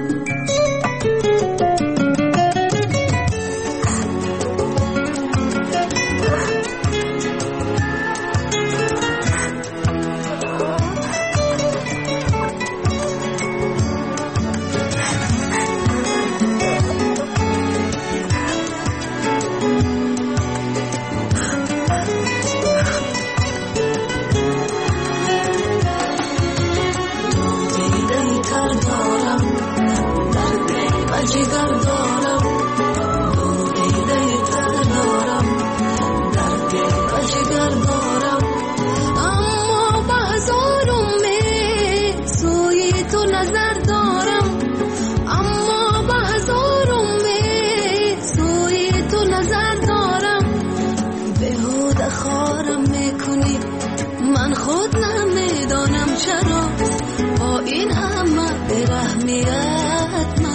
من خود نمیدانم چرا با این همه برحمیت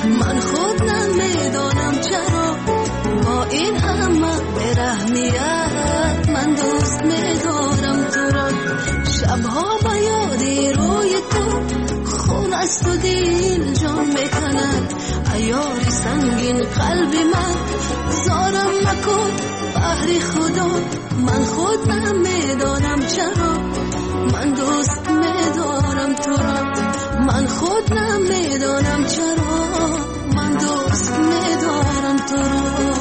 من خود نمیدانم چرا با این همه برهمیت من دوست میدارم تو را. شبها با یادی روی تو خون است و دل جان میکند. عیاری سنگین قلبی من زارم مکن بهر خدا. من خود نمیدانم چرا من دوست میدارم تو را. من خود نمیدانم چرا من دوست میدارم تو را.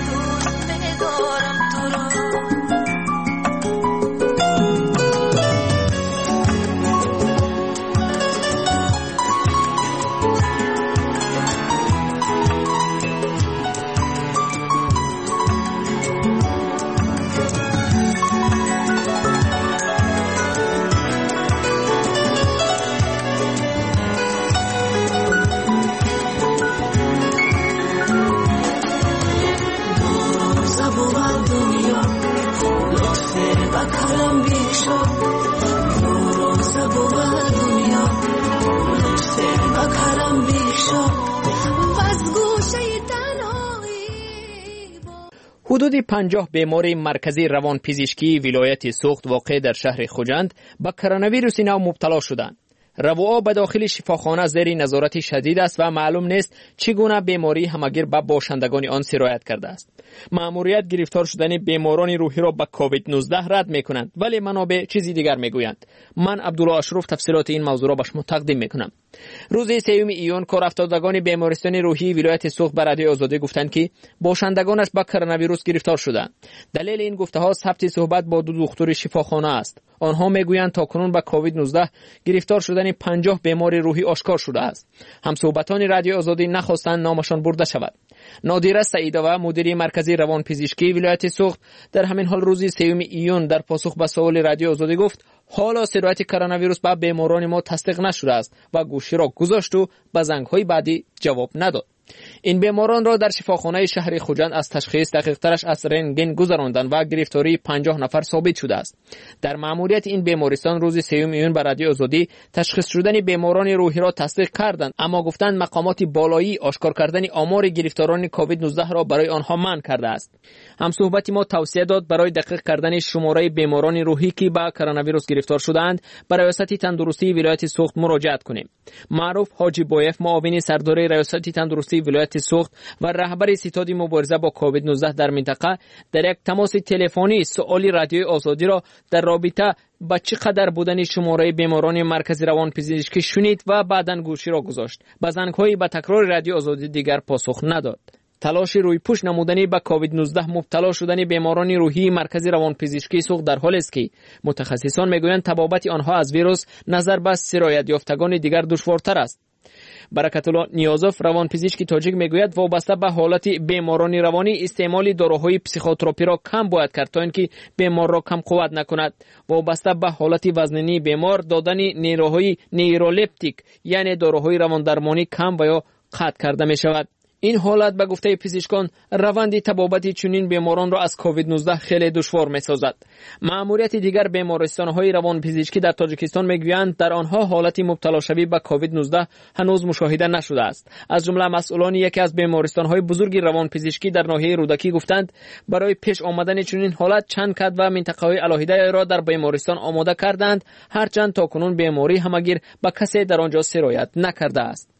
حدود 50 بیمار مرکزی روانپزشکی ولایت سوخت واقع در شهر خوجند با کرونا ویروس نو مبتلا شدند. روعه به داخل شفاخانه زیر نظارت شدید است و معلوم نیست چگونه بیماری همگیر به باشندگان آن سرایت کرده است. مأموریت گرفتار شدن بیماران روحی را به کووید 19 رد میکنند، ولی منابع چیزی دیگر میگویند. من عبدالله اشرف تفصیلات این موضوع را به شما تقدیم میکنم. روز 3 ایون کارافتادگان بیمارستان روحی ولایت سوخت به رادیو آزادی گفتند که باشندگانش با کرونا ویروس گرفتار شدند. دلیل این گفته ها ثبت صحبت با دو دکتر شفاخانه است. آنها میگویند تاکنون با کووید 19 گرفتار شدن 50 بیمار روحی آشکار شده است. همصحبتان رادیو آزادی نخواستند نامشان برده شود. نادیره سعیدова مدیر مرکزی روانپزشکی ولایت سوخت در همین حال روز 3 ایون در پاسخ به سوال رادیو آزادی گفت حالا سرایت کرونا ویروس به بیماران ما تصدیق نشده است و گوشی را گذاشت و به زنگ‌های بعدی جواب نداد. این بیماران را در شفاخانه شهر خوجند از تشخیص دقیق ترش از رنتگن گذراندند و گرفتاری 50 نفر ثابت شده است. در مأموریت این بیمارستان روز 3 ایون بر رادیو آزادی تشخیص شدن بیماران روحی را تصدیق کردند، اما گفتند مقامات بالایی آشکار کردن آمار گرفتاران کووید 19 را برای آنها منع کرده است. همصحبت ما توصیه داد برای دقیق کردن شماره بیماران روحی که با کرونا ویروس گرفتار شدند به ریاست تندرستی ولایت سوخت مراجعه کنیم. معروف حاجی بایف معاون سردار ریاست تندرستی ولایت سوخت و رهبر ستاد مبارزه با کووید 19 در منطقه در یک تماس تلفنی سوالی رادیو آزادی را در رابطه با چقدر بودن شماره بیماران مرکز روانپزشکی شنید و بعداً گوشی را گذاشت. با زنگ‌های با تکرار رادیو آزادی دیگر پاسخ نداد. تلاش روی پوش نمودنی به کووید 19 مبتلا شدن بیماران روحی مرکز روانپزشکی سوخت در حالی است که متخصصان میگویند تبابت آنها از ویروس نظر به سرایت یافتگان دیگر دشوارتر است. برکت الله نیازوف روانپزشک تاجیک میگوید وابسته به حالت بیماران روانی استعمال داروهای پسیخوتراپی را کم باید کرد تا اینکه بیمار را کم قوت نکند. وابسته به حالت وزنی بیمار دادن نیروهای نیرولپتیک یعنی داروهای رواندرمانی کم و یا قطع کرده می شود. این حالت به گفته پزشکان روند تبابت چنین بیماران را از کووید 19 خیلی دشوار می‌سازد. مأموریت دیگر بیمارستان‌های روانپزشکی در تاجیکستان میگویند در آنها حالت مبتلا شوی به کووید 19 هنوز مشاهده نشده است. از جمله مسئولان یکی از بیمارستان‌های بزرگ روانپزشکی در ناحیه رودکی گفتند برای پیش آمدن چنین حالت چند کد و منطقه‌های علاهیده را در بیمارستان آماده کردند، هرچند تاکنون بیماری همگیر به کسی در آنجا سرایت نکرده است.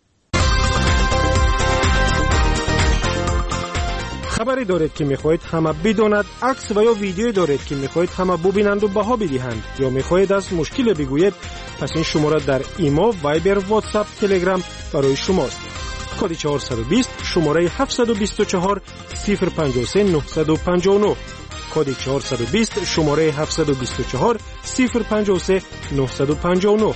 خبری دارید که میخواهید همه بداند، عکس و یا ویدیویی دارید که میخواهید همه ببینند و بها بدهند، یا میخواهید از مشکل بگویید، پس این شماره در ایما، وایبر، واتساپ، تلگرام برای شماست. کد 420 شماره 724 053 959 کد 420 شماره 724 053 959.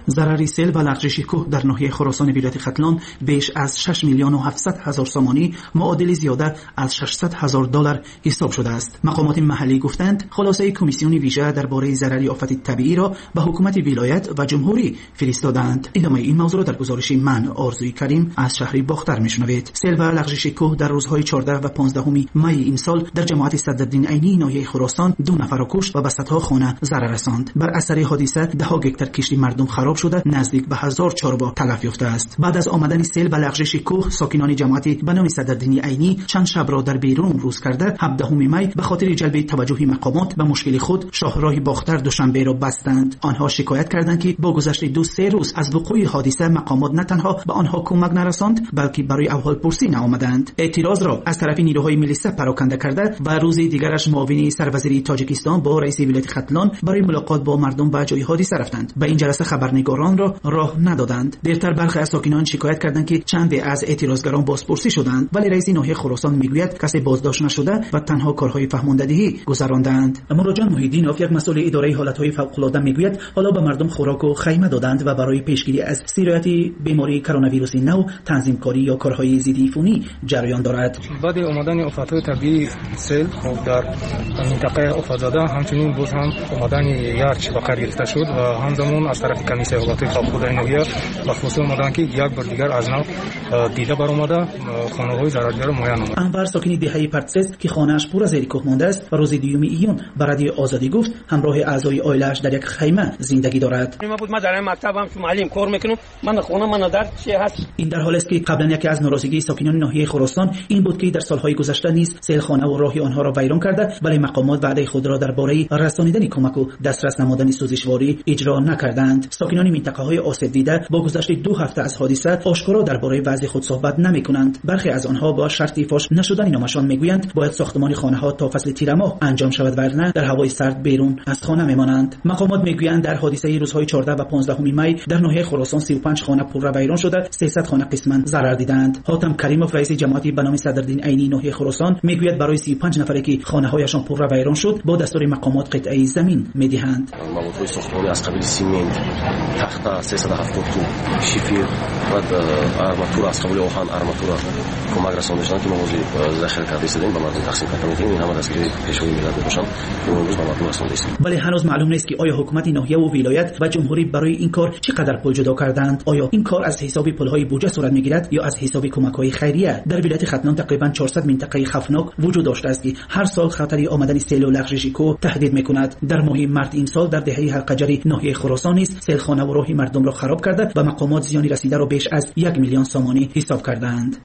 ضرر سیل و لغزش کوه در ناحیه خراسان ولایت ختلان بیش از 6 میلیون و 700 هزار سومانی معادل زیاده از 600 هزار دلار حساب شده است. مقامات محلی گفتند خلاصه کمیسیون ویژه درباره ضرر آفت طبیعی را به حکومت ولایت و جمهوری فرستادند. ادامه این موضوع را در گزارش من آرزوی کریم از شهر باختر میشنوید. سیل و لغزش کوه در روزهای 14 و 15 می این سال در جماعت صدرالدین عینی ناحیه خراسان 2 نفر را کشت و به صدها خانه ضرر رساند. بر اثر حادثه ده ها گکتار کشتی مردم خراب شده، نزدیک به 1000 چارپا تلف یافته است. بعد از آمدن سیل و لغزش کوه، ساکنان جماعت به نام صدرالدین عینی چند شب را در بیرون روز کرده 17 می به خاطر جلب توجه مقامات به مشکل خود شاهراه باختر دوشنبه را بستند. آنها شکایت کردند که با گذشت 2-3 روز از وقوع حادثه مقامات نه تنها به آنها کمک نرساند بلکه برای احوال پرسی نآمدند. اعتراض را از طرف نیروهای ملیسه پراکنده کرده و روز دیگرش معاون سروزیر تاجیکستان با رئیس ولایت ختلان برای ملاقات با مردم به جای حادثه رفتند. به این جلسه خبرنگاران را راه ندادند. دیرتر برخی از ساکنان شکایت کردند که چند از اعتراضگران بازپرسی شدند، ولی رئیس ناحیه خراسان میگوید کسی بازداشت نشده و تنها کارهای فهماندهی گذراندند. مراجع محیدینوف یک مسئول اداره حالتهای فوق‌العاده میگوید حالا به مردم خوراک و خیمه دادند و برای پیشگیری از سرایت بیماری کرونا ویروس نو تنظیمکاری یا کارهای ضد عفونی جریان دارد. بعد اومدن آفت‌های طبیعی سیل در منطقه آفت‌زده همچنین باز هم اومدن یارچ به کار گرفته شد و همزمان از طرف کمیسیون حالتهای فوق‌العاده ناحیه به خصوص اومدن که یک بار دیگر از نو دیده برآمده خانه‌های ضررجو معین آمد. انور ساکن دهه پرتسس که خانه‌اش پر از زیر کوه مانده است و روز 2 ایون به رادیو آزادی گفت همراه اعضای عائله‌اش در یک خیمه زندگی دارد. ما در مکتبم که معلم کار میکنم، من خونه من در چی هست. این در حالی است که قبلا یکی از ناراضگی ساکنان ناحیه خراسان این بود که در سالهای گذشته نیز سیلخانه و راه آنها را ویران کرده، ولی مقامات وعده خود را درباره رسانیدن کمک و دسترس نمودن سوزشواری اجرا نکردند. ساکنان منطقه‌های آسیب دیده با گذشت 2 هفته از حادثه آشکارا درباره وضع خود صحبت نمی‌کنند. برخی از آنها با شرط فاش نشدن نامشان میگویند باید ساختمان خانه‌ها تا فصل تیر ماه انجام شود ورنه در هوای سرد بیرون از خانه میمانند. مقامات میگویند در حادثه روزهای 14 و 15 می در ناحیه خراسان 35 خانه پر ویران شده، 300 خانه قسما ضرر دیدند. حاتم کریموف رئیس جماعتی به نام صدرالدین عینی ناحیه خراسان میگوید برای 35 نفری که خانه‌هایشان پر ویران شد با دستور مقامات قطعه زمین میدهند. موادهای ساختمانی از قبیل سیمنت، تخته 370 تن، شیفیر و آرماتور از قبیل آهن آرماتور کمک رسانده شدند که ما موضوع ذخیره کرده ایم به مردم تقسیم کردیم. این همه دستگیری پیشوی میلاد باشن که امروز به مردم رسانده ایم. ولی هنوز معلوم نیست که آیا حکومت ناحیه و ولایت و جمهوری برای این کار چقدر پول جدا کردند. آیا این کار از حساب پولهای بودجه صورت میگیرد یا از حساب کمک‌های خیریه؟ در ولایت ختلان تقریبا 400 منطقه خطرناک وجود داشته است که هر سال خطر آمدن سیل و لغزش کوه تهدید میکند. در ماه مارس این سال در دهه حلقجری ناحیه خراسان نیز سیلخانه و راه مردم را خراب کرده و مقامات زیانی رسیده را بیش از 1 میلیون سومانی حساب کردند.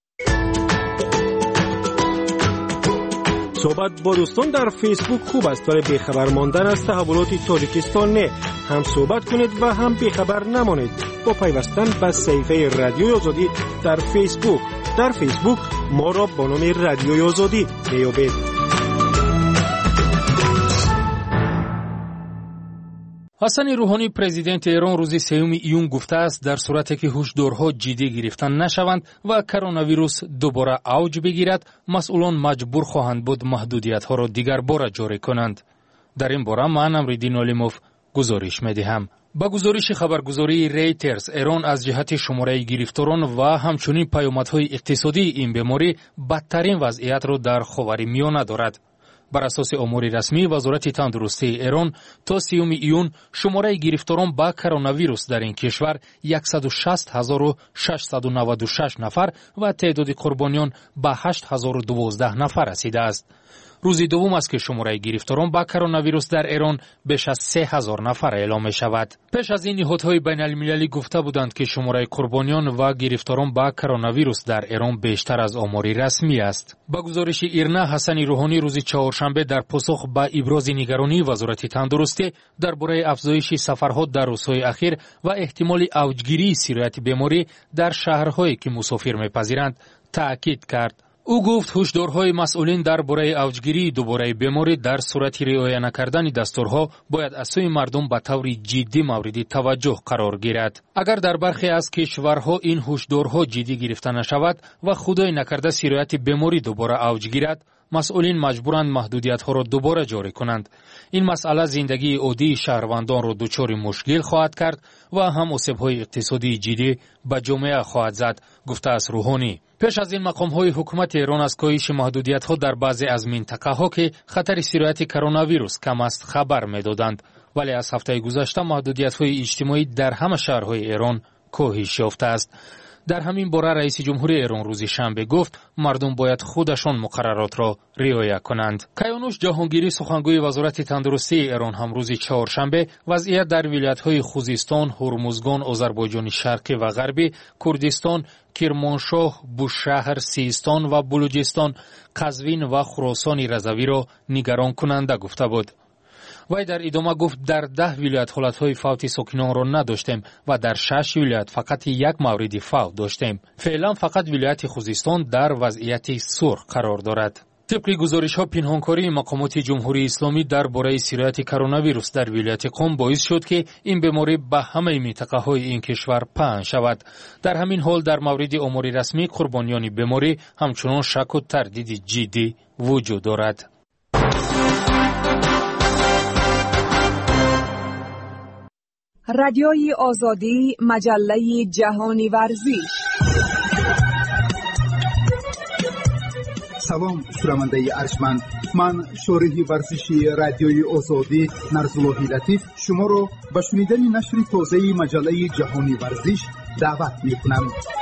صحبت با دوستان در فیسبوک خوب است، ولی بیخبر ماندن از تحولات تاجیکستان نه. هم صحبت کنید و هم بیخبر نمانید با پیوستن به صفحه رادیوی آزادی در فیسبوک. در فیسبوک ما را با نام رادیوی آزادی میابید. حسن روحانی پرزیدنت ایران روز 3 ایون گفته است در صورتی که هشدارها جدی گرفته نشوند و کرونا ویروس دوباره اوج بگیرد، مسئولان مجبور خواهند بود محدودیت‌ها را دیگر بار جاری کنند. در این باره من امردین علیموف گزارش می‌دهم. با گزارش خبرگزاری ریترز، ایران از جهت شماره گرفتاران و همچنین پیامدهای اقتصادی این بیماری بدترین وضعیت را در خاورمیانه دارد. بر اساس امور رسمی وزارت تندرستی ایران تا 3 ایون شماره گرفتاران با کرونا ویروس در این کشور 160,696 نفر و تعداد قربانیان به 8,012 نفر رسیده است. روز دوم است که شماره گرفتاران با کرونا ویروس در ایران بیش از 3,000 نفر اعلام می شود. پیش از این نهادهای بین المللی گفته بودند که شماره قربانیان و گرفتاران با کرونا ویروس در ایران بیشتر از آمار رسمی است. با گزارش ایرنا، حسن روحانی روز چهارشنبه در پاسخ به ابراز نگرانی وزارت تندرستی درباره افزایش سفرها در روزهای اخیر و احتمال اوجگیری سرایت بیماری در شهرهایی که مسافر می‌پذیرند تأکید کرد. او گفت هشدارهای مسئولین درباره اوجگیری دوباره بیماری در صورت رعایت نکردن دستورها باید از سوی مردم به طور جدی مورد توجه قرار گیرد. اگر در برخی از کشورها این هشدارها جدی گرفته نشود و خدای نکرده سرایت بیماری دوباره اوج گیرد، مسئولین مجبورند محدودیت‌ها را دوباره جاری کنند. این مسئله زندگی عادی شهروندان را دچار مشکل خواهد کرد و هم آسیب‌های اقتصادی جدی به جامعه خواهد زد، گفته است روحانی. پیش از این مقام‌های حکومت ایران از کاهش محدودیت‌ها در بعضی از منطقه‌ها که خطر سرایت کرونا ویروس کم است خبر می‌دادند، ولی از هفته گذشته محدودیت‌های اجتماعی در همه شهرهای ایران کاهش یافته است. در همین باره رئیس جمهور ایران روز شنبه گفت مردم باید خودشان مقررات را رعایت کنند. کیانوش جهانگیری سخنگوی وزارت تندرستی ایران هم روز چهارشنبه وضعیت در ولایت‌های خوزستان، هرمزگان، آذربایجان شرقی و غربی، کردستان، کرمانشاه، بوشهر، سیستان و بلوچستان، قزوین و خراسان رضوی را نگران کننده گفته بود. وی در ادامه گفت در 10 ولایت حالتهای فوت ساکنان را نداشتیم و در 6 ولایت فقط یک مورد فوت داشتیم. فعلا فقط ولایت خوزستان در وضعیت سرخ قرار دارد. طبق گزارش‌ها پنهانکاری مقامات جمهوری اسلامی درباره سرایت کرونا ویروس در ولایت قم باعث شد که این بیماری به همه منطقه‌های این کشور پهن شود. در همین حال در مورد آمار رسمی قربانیان بیماری همچنان شک و تردید جدی وجود دارد. رادیوی آزادی، مجله جهانی ورزش. سلام شنونده ارجمند، من شارح ورزشی رادیوی آزادی نرزاللهی لطیف شما را به شنیدن نشر تازه مجله جهانی ورزش دعوت می‌کنم.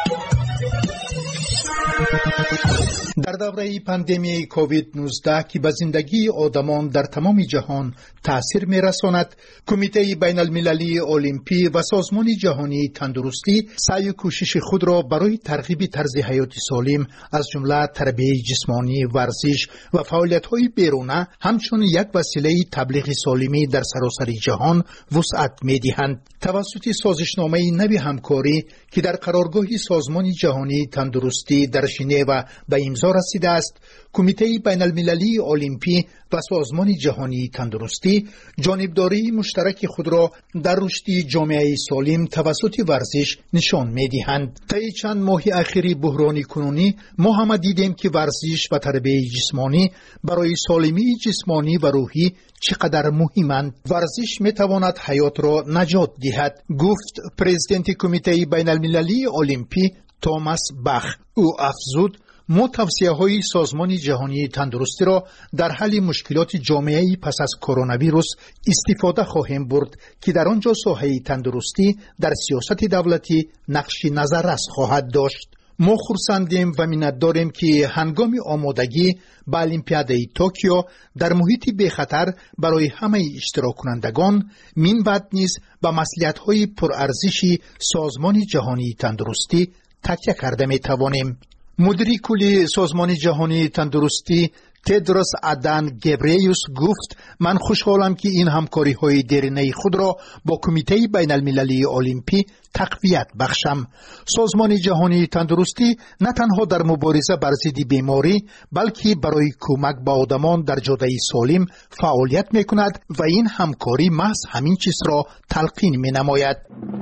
در دوره پاندمی کووید 19 که به زندگی آدمان در تمام جهان تأثیر می‌رساند، کمیته بین المللی المپی و سازمان جهانی تندرستی سعی و کوشش خود را برای ترغیب طرز حیات سالم از جمله تربیت جسمانی، ورزش و فعالیت‌های بیرونه همچون یک وسیله تبلیغ سالمی در سراسر جهان وسعت می‌دهند. توسط سازشنامه نوی همکاری که در قرارگاه سازمان جهانی تندرستی در ژنو به امضا رسیده است، کمیته بین المللی المپی و سازمان جهانی تندرستی جانبداری مشترک خود را در رشد جامعه سالم توسط ورزش نشان می‌دهند. طی چند ماه اخیر بحران کنونی ما هم دیدیم که ورزش و تربیت جسمانی برای سالمی جسمانی و روحی چقدر مهمند. ورزش میتواند حیات را نجات دهد، گفت پرزیدنت کمیته بین المللی المپی توماس باخ. او افزود ما توصیه‌های سازمان جهانی تندرستی را در حل مشکلات جامعه پس از کرونا ویروس استفاده خواهیم برد که در آنجا ساحه تندرستی در سیاست دولتی نقش نظررس خواهد داشت. ما خرسندیم و منتداریم که هنگام آمادگی به المپیادهای توکیو در محیطی بی خطر برای همه اشتراک کنندگان من بعد نیز به مصلحت‌های پرارزشی سازمان جهانی تندرستی تکیه کرده می توانیم. مدیر کلی سازمان جهانی تندرستی تدروس ادان گبریوس گفت من خوشحالم که این همکاری های دیرینه خود را با کمیته بین المللی المپی تقویت بخشم. سازمان جهانی تندرستی نه تنها در مبارزه بر ضد بیماری بلکه برای کمک به آدمان در جاده سالم فعالیت می کند و این همکاری محض همین چیز را تلقین می نماید.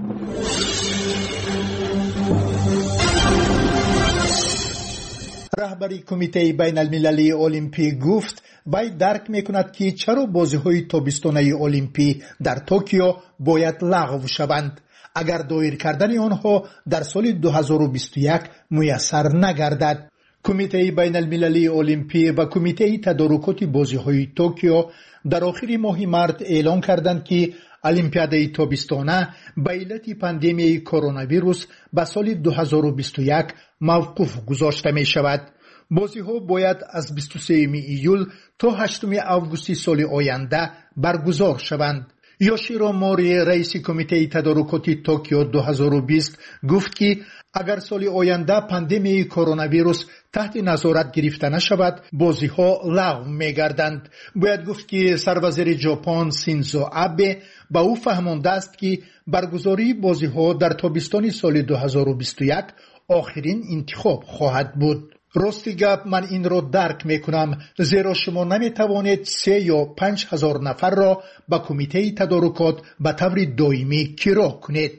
رهبری کمیته بین المللی المپی گفت وی درک میکند که چرا بازی‌های تابستانه المپی در توکیو باید لغو شوند اگر دایر کردن آنها در سال 2021 میسر نگردد. کمیته بین المللی المپی و کمیته تدارکات بازی‌های توکیو در آخر ماه مارس اعلام کردند که المپیاد تابستانه به علت پاندمی کرونا ویروس به سال 2021 موقوف گذاشته می شود. بازی ها باید از 23 ایول تا 8 آگوست سال آینده برگزار شوند. یوشیرو موری رئیس کمیته تدارکات توکیو 2020 گفت که اگر سال آینده پاندمی کرونا ویروس تحت نظارت گرفته نشود بازی ها لغو می گردند. باید گفت که سروزیر ژاپن سینزو آبه با او فهمانده است که برگزاری بازی ها در تابستان سال 2021 آخرین انتخاب خواهد بود. راستی گپ من این را درک میکنم زیرا شما نمیتوانید 3 یا 5 هزار نفر را به کمیته تدارکات به طور دائمی کرا کنید.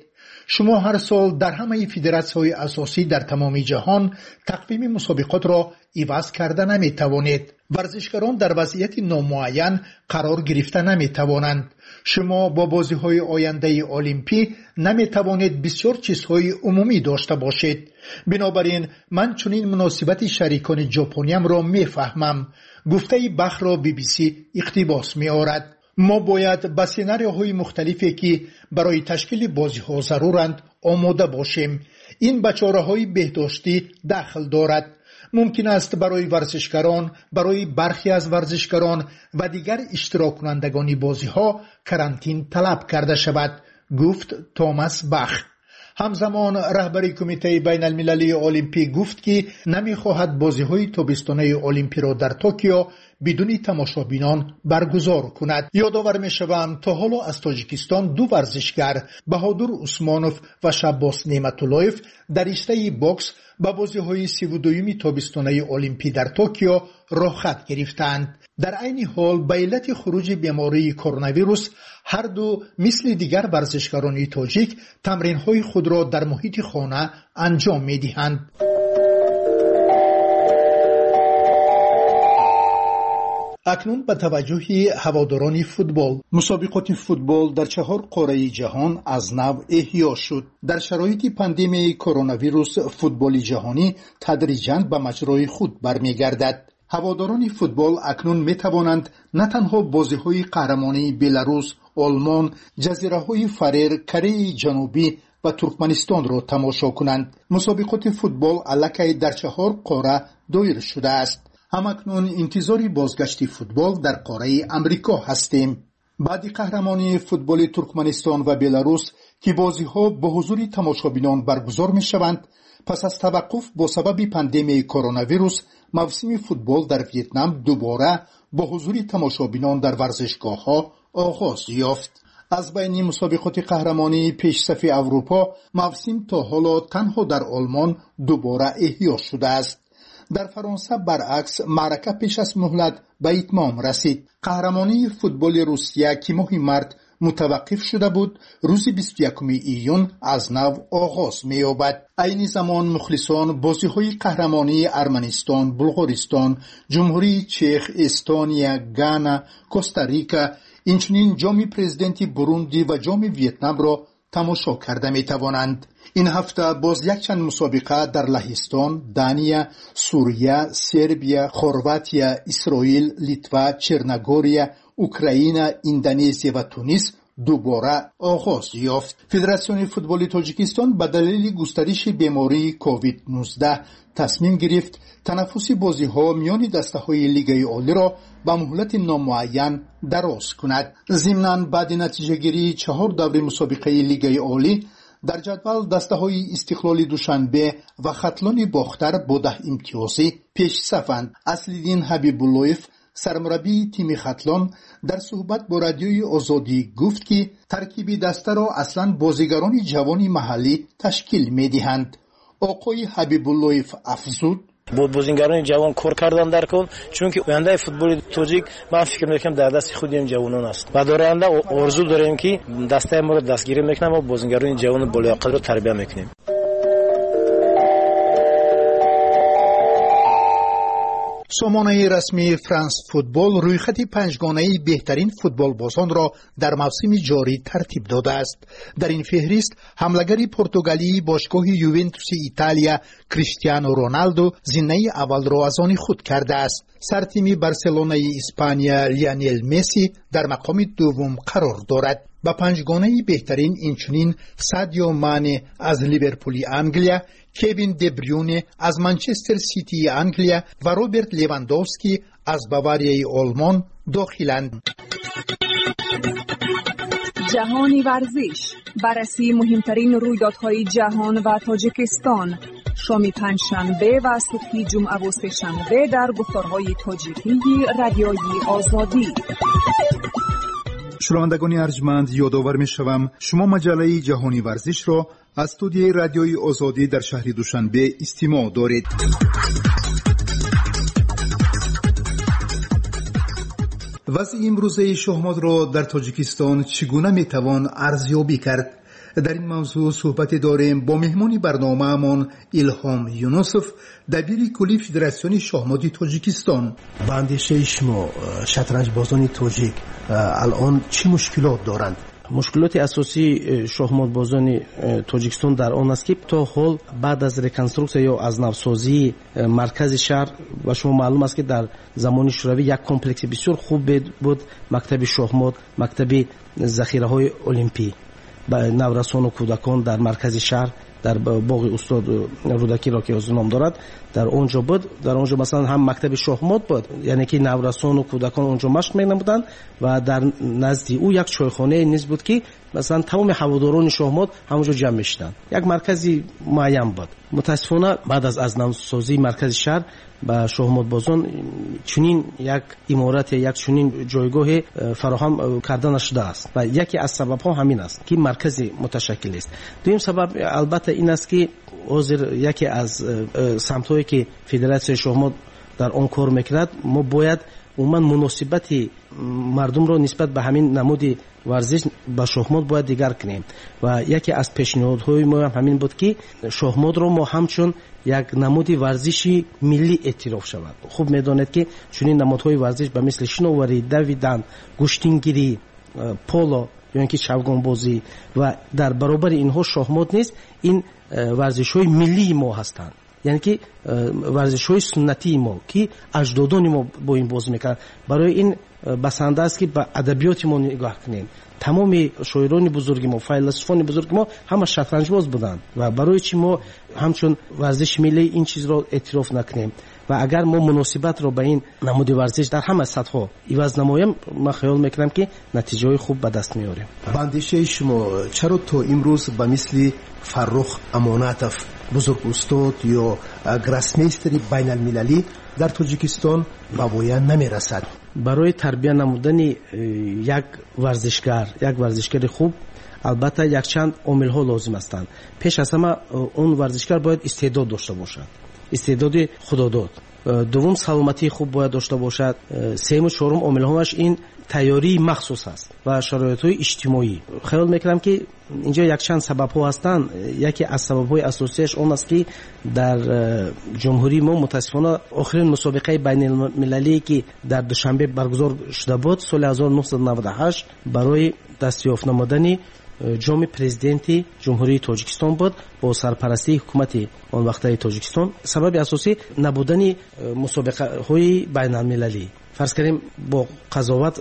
شما هر سال در همه فدراسی‌های اساسی در تمام جهان تقویم مسابقات را عوض کرده نمی‌توانید. ورزشکاران در وضعیت نامعین قرار گرفته نمی‌توانند. شما با بازی‌های آینده المپی نمی‌توانید بسیار چیزهای عمومی داشته باشید. بنابراین من چنین مناسبت شریکان ژاپنیم را می‌فهمم. گفته بخ را BBC اقتباس می‌آورد. ما باید با سناریوهای مختلفی که برای تشکیل بازی‌ها ضرورند آماده باشیم. این به چاره‌های بهداشتی دخل دارد. ممکن است برای ورزشکاران، برای برخی از ورزشکاران و دیگر اشتراک کنندگان بازی‌ها کرانتین طلب کرده شود، گفت توماس باخ. همزمان رهبر کمیته بین المللی المپی گفت که نمی‌خواهد بازی‌های تابستانه المپی را در توکیو بدون تماشابینان برگزار کند. یادآور می‌شوم تا حالا از تاجیکستان دو ورزشگر بهادر عثمانوف و شباس نعمت‌الله‌اف در رشته باکس با بازی‌های 32 تابستانه المپی در توکیو راه خط گرفتند. در عین حال به علت خروج بیماری کرونا ویروس هر دو مثل دیگر ورزشکاران تاجیک تمرین‌های خود را در محیط خانه انجام می‌دهند. اکنون به توجه هواداران فوتبال، مسابقات فوتبال در 4 قاره جهان از نو احیا شد. در شرایط پاندمی کرونا ویروس فوتبال جهانی تدریجاً به مجرای خود برمیگردد. هواداران فوتبال اکنون می توانند نه تنها بازی‌های قهرمانی بلاروس، آلمان، جزیره‌های فرر، کره جنوبی و ترکمنستان را تماشا کنند. مسابقات فوتبال الکی در 4 قاره دایر شده است. همکنون انتظار بازگشت فوتبال در قاره امریکا هستیم. بعد قهرمانی فوتبال ترکمنستان و بلاروس که بازی‌ها با حضور تماشابینان برگزار می‌شوند، پس از توقف با سبب پاندمی کرونا ویروس موسم فوتبال در ویتنام دوباره با حضور تماشابینان در ورزشگاه‌ها آغاز یافت. از بین مسابقات قهرمانی پیشصف اروپا موسم تا حالا تنها در آلمان دوباره احیا شده است. در فرانسه برعکس معرکه پیش از مهلت به اتمام رسید. قهرمانی فوتبال روسیه که ماه مارس متوقف شده بود روز 21 ایون از نو آغاز می‌یابد. عین زمان مخلصان بازی‌های قهرمانی ارمنستان، بلغارستان، جمهوری چک، استونیا، گانا، کوستاریکا، اینچنین جام پرزیدنت بروندی و جام ویتنام را تماشا کرده می‌توانند. این هفته باز یک چند مسابقه در لهستان، دانیا، سوریه، سربیا، خرواتیا، اسرائیل، لیتوا، چرنگوریا، اوکراین، اندونزی و تونس دوباره آغاز یافت. فدراسیون فوتبال تاجیکستان به دلیل گسترش بیماری کووید 19 تصمیم گرفت تنافسی بازی‌ها میان دسته‌های لیگ عالی را به مهلت نامعین دراز کند. ضمناً بعد نتیجه‌گیری 4 دوره مسابقه لیگ عالی در جدول دسته‌های استقلال دوشنبه و خطلان باختر با 10 امتیازی پیش صفند. اصل‌الدین حبیب‌الله‌اف سرمربی تیم خطلان در صحبت با رادیوی آزادی گفت که ترکیب دسته را اصلاً بازیگران جوان محلی تشکیل می‌دهند. آقای حبیب‌الله‌اف افزود: با بازیگران جوان کار کردن در کن، چون که آینده فوتبال تاجیک من فکر می‌کنم در دست خود این جوانان است و در آینده آرزو داریم که دسته ما را دستگیری می‌کنیم و بازیگران جوان بالایقل را تربیت می‌کنیم. سامانه رسمی فرانس فوتبال رویخط 5 گانه بهترین فوتبال بازان را در موسم جاری ترتیب داده است. در این فهرست حمله‌گر پرتغالی باشگاه یوونتوس ایتالیا کریستیانو رونالدو زینه اول را از آن خود کرده است. سرتیم بارسلونای اسپانیا لیونل مسی در مقام دوم قرار دارد. با 5 گانه بهترین اینچنین سادیو مانه از لیورپول انگلیا، کوین دبریونه از منچستر سیتی انگلیا و روبرت لیواندوفسکی از باواریای آلمان داخلند. جهانی ورزش، بررسی مهمترین رویدادهای جهان و تاجیکستان، شام پنجشنبه و صبح جمعه و سه‌شنبه در گفتارهای تاجیکی رادیوی آزادی. شنوندگان ارجمند، یادآور می‌شوم شما مجله جهانی ورزش را از استودیوی رادیوی آزادی در شهر دوشنبه استماع دارید. وضع امروزه شهمات را در تاجیکستان چگونه میتوان ارزیابی کرد؟ در این موضوع صحبت داریم با مهمان برنامه‌مان ایلهام یونوسف، دبیر کلی فدراسیون شاهمات تاجیکستان. با اندیشه شما شطرنج بازان تاجیک الان چه مشکلات دارند؟ مشکلات اساسی شاهمات بازان تاجیکستان در آن است که تا حال بعد از ریکنسترکسیون یا از نوسازی مرکز شهر و شما معلوم است که در زمان شوروی یک کمپلکس بسیار خوب بود، مکتب شاهمات، مکتب ذخیره های المپی با نورسان و کودکان در مرکز شهر در باغ استاد رودکی را که از نام دارد در اونجا بود. در اونجا مثلا هم مکتب شاهمات بود، یعنی که نورسان و کودکان اونجا مشق می‌نمودند و در نزد او یک چایخانه نیز بود که مثلا تمام هواداران شاهمات همونجا جمع می‌شدند. یک مرکزی معین بود. متاسفانه بعد از نوسازی مرکز شهر با شاهمات بازان چنین یک عمارت، یک چنین جایگاه فراهم کرده نشده است و یکی از سبب‌ها همین است که مرکزی متشکل است. دوم سبب البته این است که حاضر یکی از سمت‌هایی که فدراسیون شاهمات در آن کار می‌کند، ما باید عموما مناسبت مردم را نسبت به همین نمود ورزش با شاهمات باید دیگر کنیم و یکی از پیشنهادهای ما همین بود که شاهمات را ما همچون یک نمود ورزشی ملی اعتراف شود. خوب می‌دانید که چنین نمودهای ورزش به مثل شناوری، دویدن، گشتینگیری، پولو یا اینکه چوگان بازی و در برابر اینها شاهمات نیست، این ورزش‌های ملی ما هستند، یعنی که ورزش‌های سنتی ما که اجدادان ما با این بازی می‌کردند. برای این بسنده است که به ادبیات ما نگاه کنیم. تمام شاعران بزرگ ما، فیلسوفان بزرگ ما همه شطرنج باز بودند و برای چی ما همچون ورزش ملی این چیز را اعتراف نکنیم و اگر ما مناسبت را به این نمود ورزش در همه سطح‌ها عوض نماییم، ما خیال میکنم که نتیجه خوب به دست میاریم. اندیشه شما چرا تا امروز به مثل فرخ امانتوف بزرگ استاد یا گراسمیستر بین المللی در تاجیکستان به پایان نمیرسد؟ برای تربیت نمودن یک ورزشگر خوب البته یک چند عامل ها لازم هستند. پیش از همه اون ورزشگر باید استعداد داشته باشد، استعداد خداداد. دوم سلامتی خوب باید داشته باشد. سوم و چهارم عامل هاش این تیاری مخصوص است و شرایط‌های اجتماعی. خیال میکنم که اینجا یک چند سبب ها هستند. یکی از سبب های اساسیش اون است که در جمهوری ما متاسفانه آخرین مسابقه بین المللی که در دوشنبه برگزار شده بود سال 1998 برای دستیافت نمودن جام پرزیدنتی جمهوری تاجیکستان بود با سرپرستی حکومت آن وقته تاجیکستان. سبب اساسی نبودن مسابقه های بین المللی، فرض کنیم با قضاوت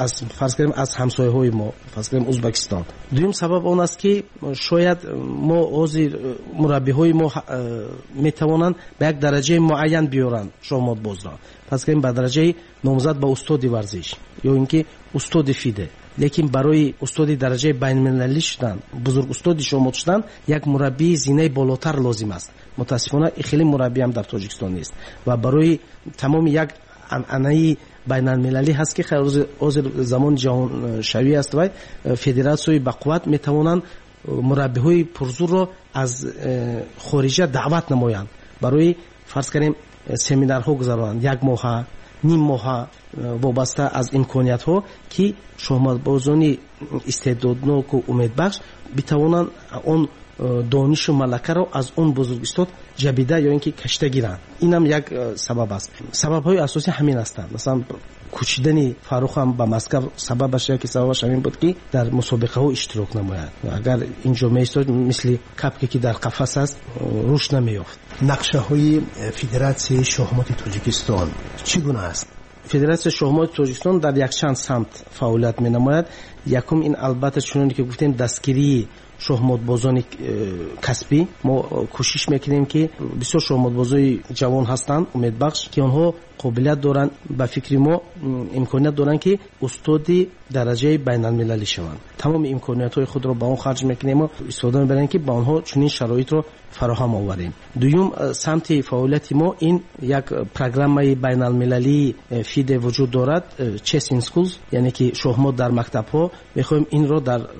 از همسایه های ما، فرض کنیم ازبکستان. دوم سبب اون است که شاید ما حاضر مربی های ما میتوانند به یک درجه معین بیارند شاهمات باز را، فرض کنیم به درجه نامزد به استاد ورزش یا اینکه استاد فیده، لیکن برای استاد درجه بین المللی شدن، بزرگ استاد شاهمات شدن، یک مربی زینه بالاتر لازم است. متاسفانه خیلی مربی هم در تاجیکستان نیست و برای تمام یک انایی بین المللی هست که حاضر زمان جهان شوی است و فدراسیون با قوت میتوانند مربی های پرزور را از خارجه دعوت نمایند برای فرض کنیم سمینارها گذارند، یک ماه نیم ماه وابسته از امکانیت ها که شاهمات بازانی استعدادناک و امیدبخش بتوانند اون دانش و ملکه را از اون بزرگ استاد جبیده یا اینکه کشته گیرند. اینم یک سبب است. سبب های اساسی همین هستند. مثلا کوچیدن فاروق هم به مسکو سببش یکی سببش همین بود که در مسابقه ها اشتراک نماید. اگر اینجا میستاد مثل کپکی که در قفس است رشد نمیافت. نقشه های فدراسیون شاهمات تاجیکستان چگونه است؟ فدراسیون شاهمات تاجیکستان در یک چند سمت فعالیت می نماید. یکم این البته چونانی که گفتیم دستگیری شاهمات بازان کسبی. ما کوشش میکنیم که بسیار شاهمات بازای جوان هستند امیدبخش که آنها قابلیت دارند، به فکر ما امکانیت دارند که استاد درجه بین المللی شوند. تمام امکانیت های خود را با آن خرج میکنیم و استفاده میبریم که با آنها چنین شرایط را فراهم آوریم. دوم سمت فعالیت ما این یک پروگرام بین المللی فید وجود دارد، چس این سکولز، یعنی که شاهمات در مکتب ها میخوایم این را در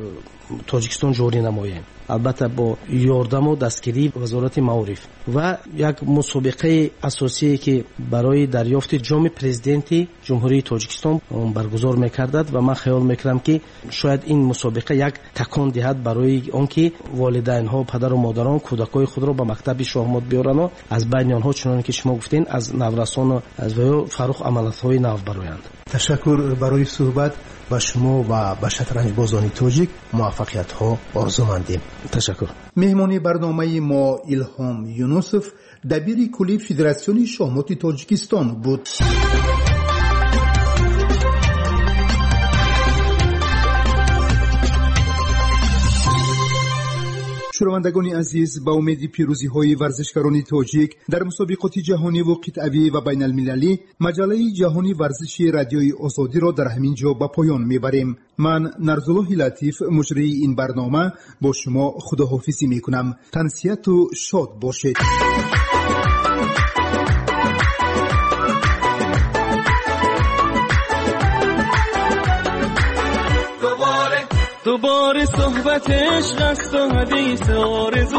тоҷикистон ҷорӣ намоем, албатта бо ёрдаму дастгирии вазорати маориф ва як мусобиқаи асосие ки барои дарёфти ҷоми президенти ҷумҳурии тоҷикистон баргузор мекардад ва ман хаёл мекунам ки шояд ин мусобиқа як такон диҳад барои он ки волидайнҳо, падару модарон кӯдакҳои худро ба мактаби шоҳмот биёрану аз байни онҳо чуноне ки шумо гуфтен аз наврасону ва фаррух амалатҳои нав бароянд. ташаккур барои суҳбат ба шумо ва ба шатранҷбозони тоҷик муваффақиятҳо орзумандем. ташаккур. меҳмони барномаи мо Илҳом Юнусов, дабири кулли Федератсиони шоҳмоти Тоҷикистон буд. шунавандагони азиз, ба умеди пирӯзиҳои варзишгарони тоҷик дар мусобиқоти ҷаҳониву қитъавӣ ва байналмилалӣ, маҷалаи ҷаҳони варзиши радиои озодиро дар ҳамин ҷо ба поён мебарем. ман Нарзуллоҳи Латиф, муҷрии ин барнома, бо шумо худоҳофизӣ мекунам. тансияту шод бошед. دوباره صحبت عشق است و حدیث آرزو،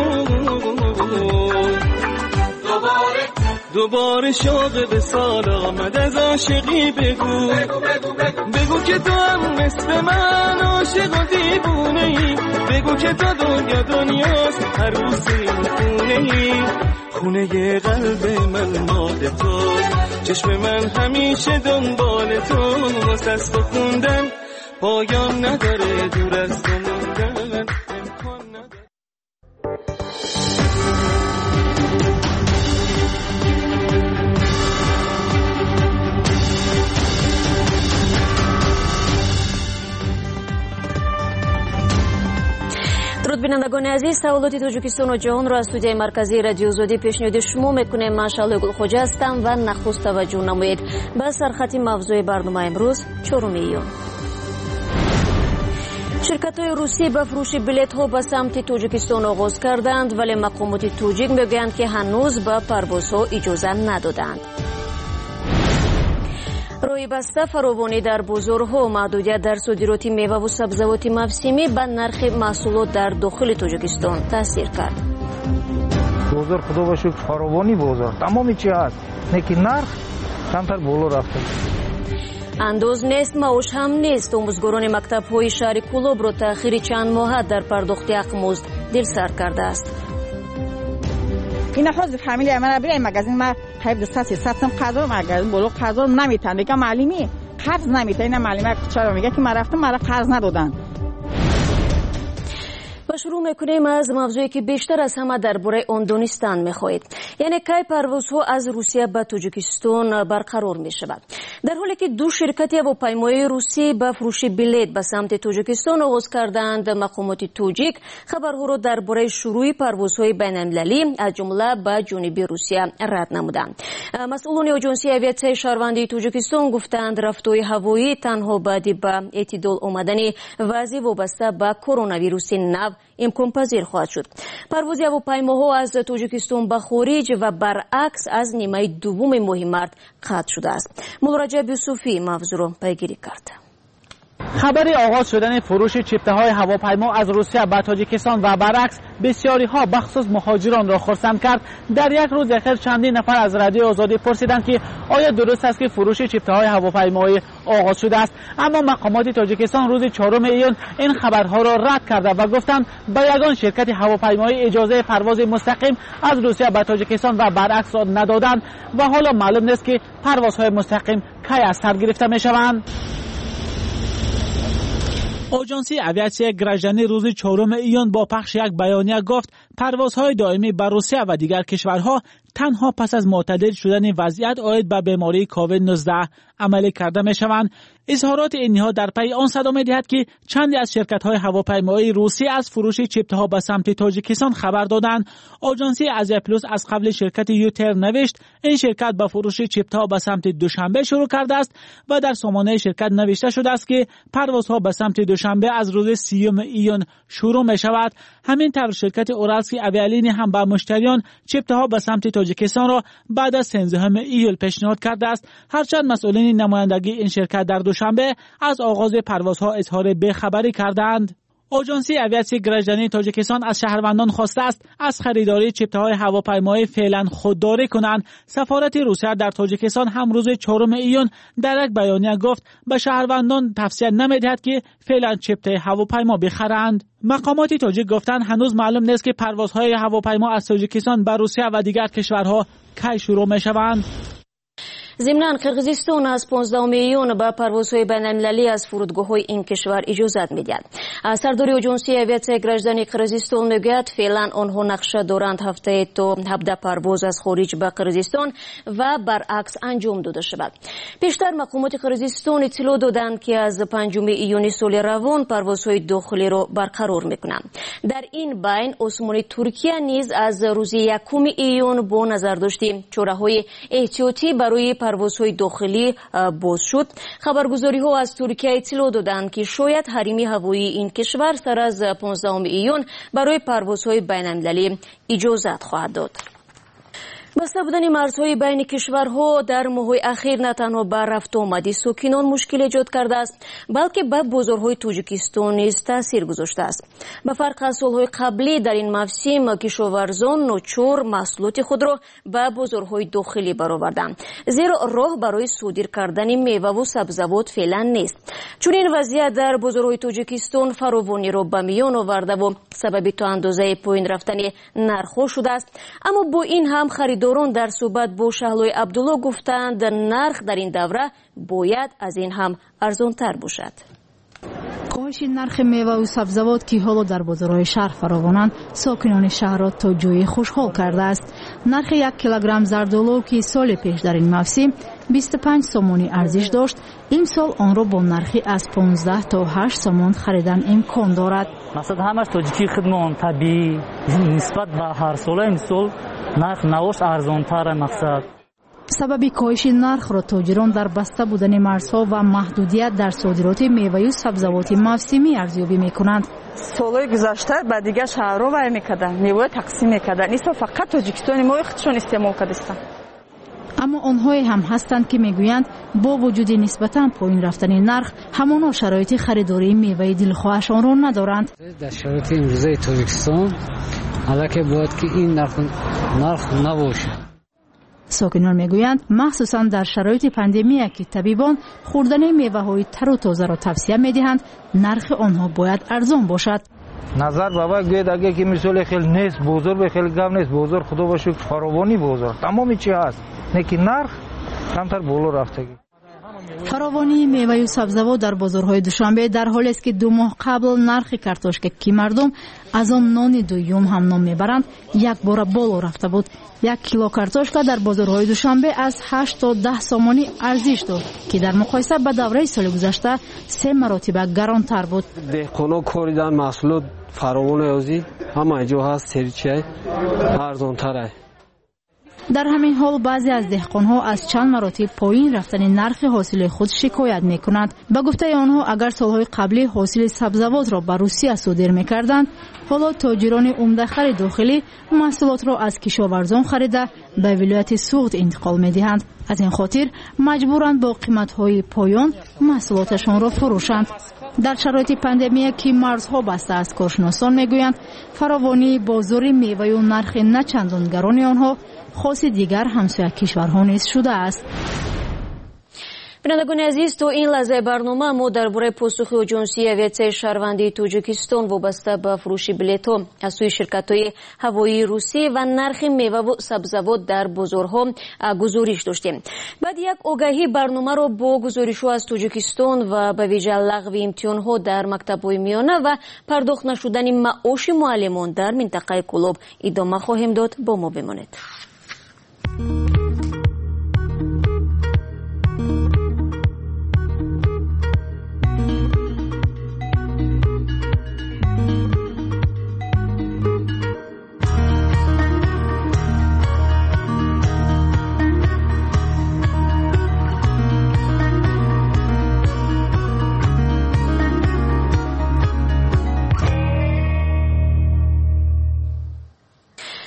دوباره شوق به سال آمد از عاشقی بگو، بگو که تو هم مثل من عاشق و دیوونه ای، بگو که تو دنیاست عروس این خونه ای، خونه قلب من مال تو، چشم من همیشه دنبال تو، واسه است و خوندن پایان نداره، دور از تو موندن امکان نداره. درود بینندگان عزیز، سوالات توجیکستان و جهان را از استودیوی مرکزی رادیو آزادی پیشنهاد شما میکنیم. من شعله گلخوجه هستم و نخست توجه نمایید به سرخط موضوع برنامه امروز 4 ایون. شرکت‌های روسی به فروش بلیط‌ها به سمت تاجیکستان آغاز کردند، ولی مقامات تاجیک میگویند که هنوز به پروازها اجازه ندادند. راه بسته فراوانی در بازارها، محدودیت در صادرات میوه و سبزیجات موسمی به نرخ محصولات در داخل تاجیکستان تاثیر کرد. بازار خدا با شکر فراوانی بازار تمامی چی هست، لیکن نرخ کمتر بالا رفته. انداز نیست، معاش هم نیست. آموزگاران مکتب‌های شهر کولاب را تأخیر چند ماه در پرداخت اقمزد دل سر کرده است. این خود فامیلی من برای مغازین ما خیلی 300 سم قضا مغازین بلو قضا نمیتن، دیگه معلمی قرض نمیتن. این معلمی چرا میگه که من رفتم مرا قرض ندادن. و شروع میکنیم از موضوعی که بیشتر از همه درباره آن دانستن میخواهید، یعنی کی پروازها از روسیه به تاجیکستان برقرار میشود. در حالی که دو شرکت هواپیمایی روسی به فروش بلیط به سمت تاجیکستان آغاز کردند، مقامات تاجیک خبرها را درباره شروع پروازهای بین‌المللی از جمله به جنوب روسیه رد نمودند. مسئولان آژانسی آویاسیون شهروندی تاجیکستان گفتند رفتهای هوایی تنها بعد به اعتدال آمدن وضع وابسته به کرونا ویروس نو امکان پذیر خواهد شد. پرواز هواپیماها از تاجیکستان به خارج و برعکس از نیمه دوم ماه مارس قطع شده است. مولارجب یوسفی موضوع را پیگیری کرد. خبر آغاز شدن فروش چپته‌های هواپیما از روسیه به تاجیکستان و برعکس بسیاری‌ها بخصوص مهاجران را خرسند کرد. در یک روز اخیر چندین نفر از رادیو آزادی پرسیدند که آیا درست است که فروش چپته‌های هواپیمایی آغاز شده است، اما مقامات تاجیکستان روز 4 ایون این خبرها را رد کرده و گفتند به یگان شرکت هواپیمایی اجازه پرواز مستقیم از روسیه به تاجیکستان و برعکس را ندادند و حالا معلوم نیست که پروازهای مستقیم کی از سر گرفته می‌شوند. آژانسی آویاسیون گراژانی روز 4 ایون با پخش یک بیانیه گفت پروازهای دائمی به روسیه و دیگر کشورها تنها پس از معتدل شدن وضعیت عاید به بیماری کووید 19 عملی کرده می شوند. اظهارات این نهاد در پی آن صدا می دهد که چندی از شرکت‌های هواپیمایی روسی از فروش چپته‌ها به سمت تاجیکستان خبر دادند. آژانسی آزیا پلوس از قبل شرکت یوتر نوشت این شرکت به فروش چپته‌ها به سمت دوشنبه شروع کرده است و در سامانه شرکت نوشته شده است که پروازها به سمت دوشنبه از روز 30 ایون شروع می شود. همین طور شرکت اورالسکی آویالینی هم به مشتریان چپته‌ها به سمت تاجیکستان را بعد از 13 ایول پیشنهاد کرده است. هرچند مسئولین نمایندگی این شرکت در دوشنبه از آغاز پروازها اظهار بی‌خبری کردند. آژانسی اویاسیون گراژانی تاجیکستان از شهروندان خواسته است از خریداری چپته‌های هواپیمایی فعلا خودداری کنند. سفارت روسیه در تاجیکستان هم روز 4 ایون در یک بیانیه گفت به شهروندان توصیه نمی‌دهد که فعلا چپته هواپیما بخرند. مقامات تاجیک گفتند هنوز معلوم نیست که پروازهای هواپیما از تاجیکستان به روسیه و دیگر کشورها کی شروع می‌شوند. ضمناً قرقیزستان از 15 ایون به پروازهای بین‌المللی از فرودگاه‌های این کشور اجازت می‌دهد. سردار آژانسی اویاسیون گراژانی قرقیزستان میگوید فعلا آنها نقشه دارند هفته تا 17 پرواز از خارج به قرقیزستان و برعکس انجام داده شود. پیشتر مقامات قرقیزستان اطلاع دادند که از 5 ایون سال روان پروازهای داخلی را برقرار می‌کنند. در این بین عثمانی ترکیه نیز از روز 1 ایون با نظرداشت چاره‌های احتیاطی برای پروازهای داخلی باز شد. خبرگزاری‌ها از ترکیه اطلاع دادند که شاید حریم هوایی این کشور سر از 15 ایون برای پروازهای بین‌المللی اجازت خواهد داد. بسته بودن مرزهای بین کشورها در ماه‌های اخیر نه تنها به رفت و آمد ساکنان مشکل ایجاد کرده است بلکه به بازارهای تاجیکستان نیز تاثیر گذاشته است. به فرق از سال‌های قبلی در این موسم کشاورزان ناچار محصولات خود را به بازارهای داخلی برآوردند زیرا راه برای صادر کردن میوه و سبزیجات فعلا نیست. چون این وضعیت در بازارهای تاجیکستان فراوانی را به میان آورده و سبب تا اندازه پایین رفتن نرخ‌ها شده است. اما با این هم خریداران در صحبت با شهلای عبدالله گفتند نرخ در این دوره باید از این هم ارزان‌تر باشد. کاهش نرخ میوه و سبزیجات که حالا در بازارهای شهر فراوانند ساکنان شهر را تا جای خوشحال کرده است. نرخ 1 کیلوگرم زردآلو که سال پیش در این موسم 25 سومانی ارزش داشت این سال آن را با نرخی از 15 تا 8 سومن خریدن امکان دارد. مقصد همش تاجیکی خدمون طبیعی نسبت به هر سال این سال نرخ نوش ارزان‌تر مقصد. سبب کاهش نرخ را تاجران در بسته بودن مرزها و محدودیت در صادرات میوه و سبزیجات موسمی ارزیابی می‌کنند. سالهای گذشته به دیگر شهرها وای می‌کردند میوه تقسیم می‌کردند این سال فقط تاجیکستانی ما خودشون استعمال کردند. اما آنهایی هم هستند که میگویند با وجود نسبتاً پایین رفتن نرخ همانا شرایط خریداری میوه دلخواهشان را ندارند. در شرایط امروزه تاجیکستان البته باید که این نرخ نباشه. ساکنان میگویند مخصوصاً در شرایط پاندمی که طبیبان خوردن میوه‌های تر و تازه را توصیه می‌دهند نرخ آنها باید ارزان باشد. نظر بابا گوید اگه که مثال خیلی نیست بزرگ خیلی کم نیست بزرگ خدا باشد فراوانی بزرگ تمامی چی هست نکی نرخ کمتر بالا رفته. فراوانی میوه و سبزیجات در بازارهای دوشنبه در حالی است که 2 ماه قبل نرخ کارتوشک که مردم از آن نان دوم هم نام میبرند یک بار بالا رفته بود. 1 کیلو کارتوشک در بازارهای دوشنبه از 8 تا 10 سومانی ارزش داشت که در مقایسه با دوره سال گذشته 3 مرتبه گرانتر بود. دهقانا کاریدن محصولات فراوان یازی همه جا هست سریچه ارزان‌تره. در همین حال بعضی از دهقانها از چند مراتب پایین رفتن نرخ حاصل خود شکایت میکنند. به گفته آنها اگر سالهای قبلی حاصل سبزیجات را به روسیه صادر میکردند حالا تاجران عمده خرید داخلی محصولات را از کشاورزان خریده به ولایت سوغد انتقال میدهند. از این خاطر مجبورند با قیمت‌های پایان محصولاتشان را فروشند. در شرایط پاندمی که مرزها بسته است کارشناسان میگویند فراوانی بازار میوه و نرخ نه چندان گران آنها خاص دیگر همسایه کشورها نیز شده است. بینندگان عزیز تو این لحظه برنامه ما درباره پاسخ آژانسی اویاسیون شهروندی تاجیکستان وابسته به فروش بلیط‌ها از سوی شرکت‌های هوایی روسی و نرخ میوه و سبزیجات در بازارها گزارش داشتیم. بعد یک آگاهی برنامه را با گزارش‌ها از تاجیکستان و به ویژه لغو امتحان‌ها در مکتب‌های میانه و پرداخت نشدن معاش معلمان در منطقه کلوب ادامه خواهیم داد. با ما بمانید.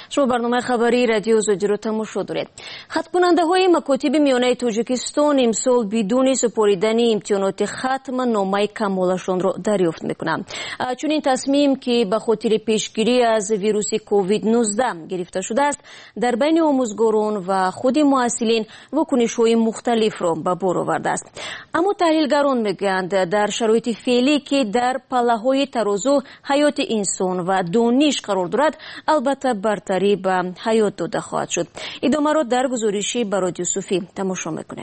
شما برنامه خبری رادیو زوجی رو تماشا دارید. خط کننده های مکاتب میانه تاجیکستان امسال بدون سپاریدن امتحانات ختم نامه کمالشان را دریافت میکنند. چون این تصمیم که به خاطر پیشگیری از ویروس کووید 19 گرفته شده است، در بین آموزگاران و خود معلمین واکنش های مختلف را به بار آورده است. اما تحلیلگران میگویند در شرایط فعلی که در پله‌های ترازو حیات انسان و دانش قرار دارد، البته برتری به حیات داده خواهد شد. ادامه را در گزارشی به رادیو صوفی تماشا میکنیم.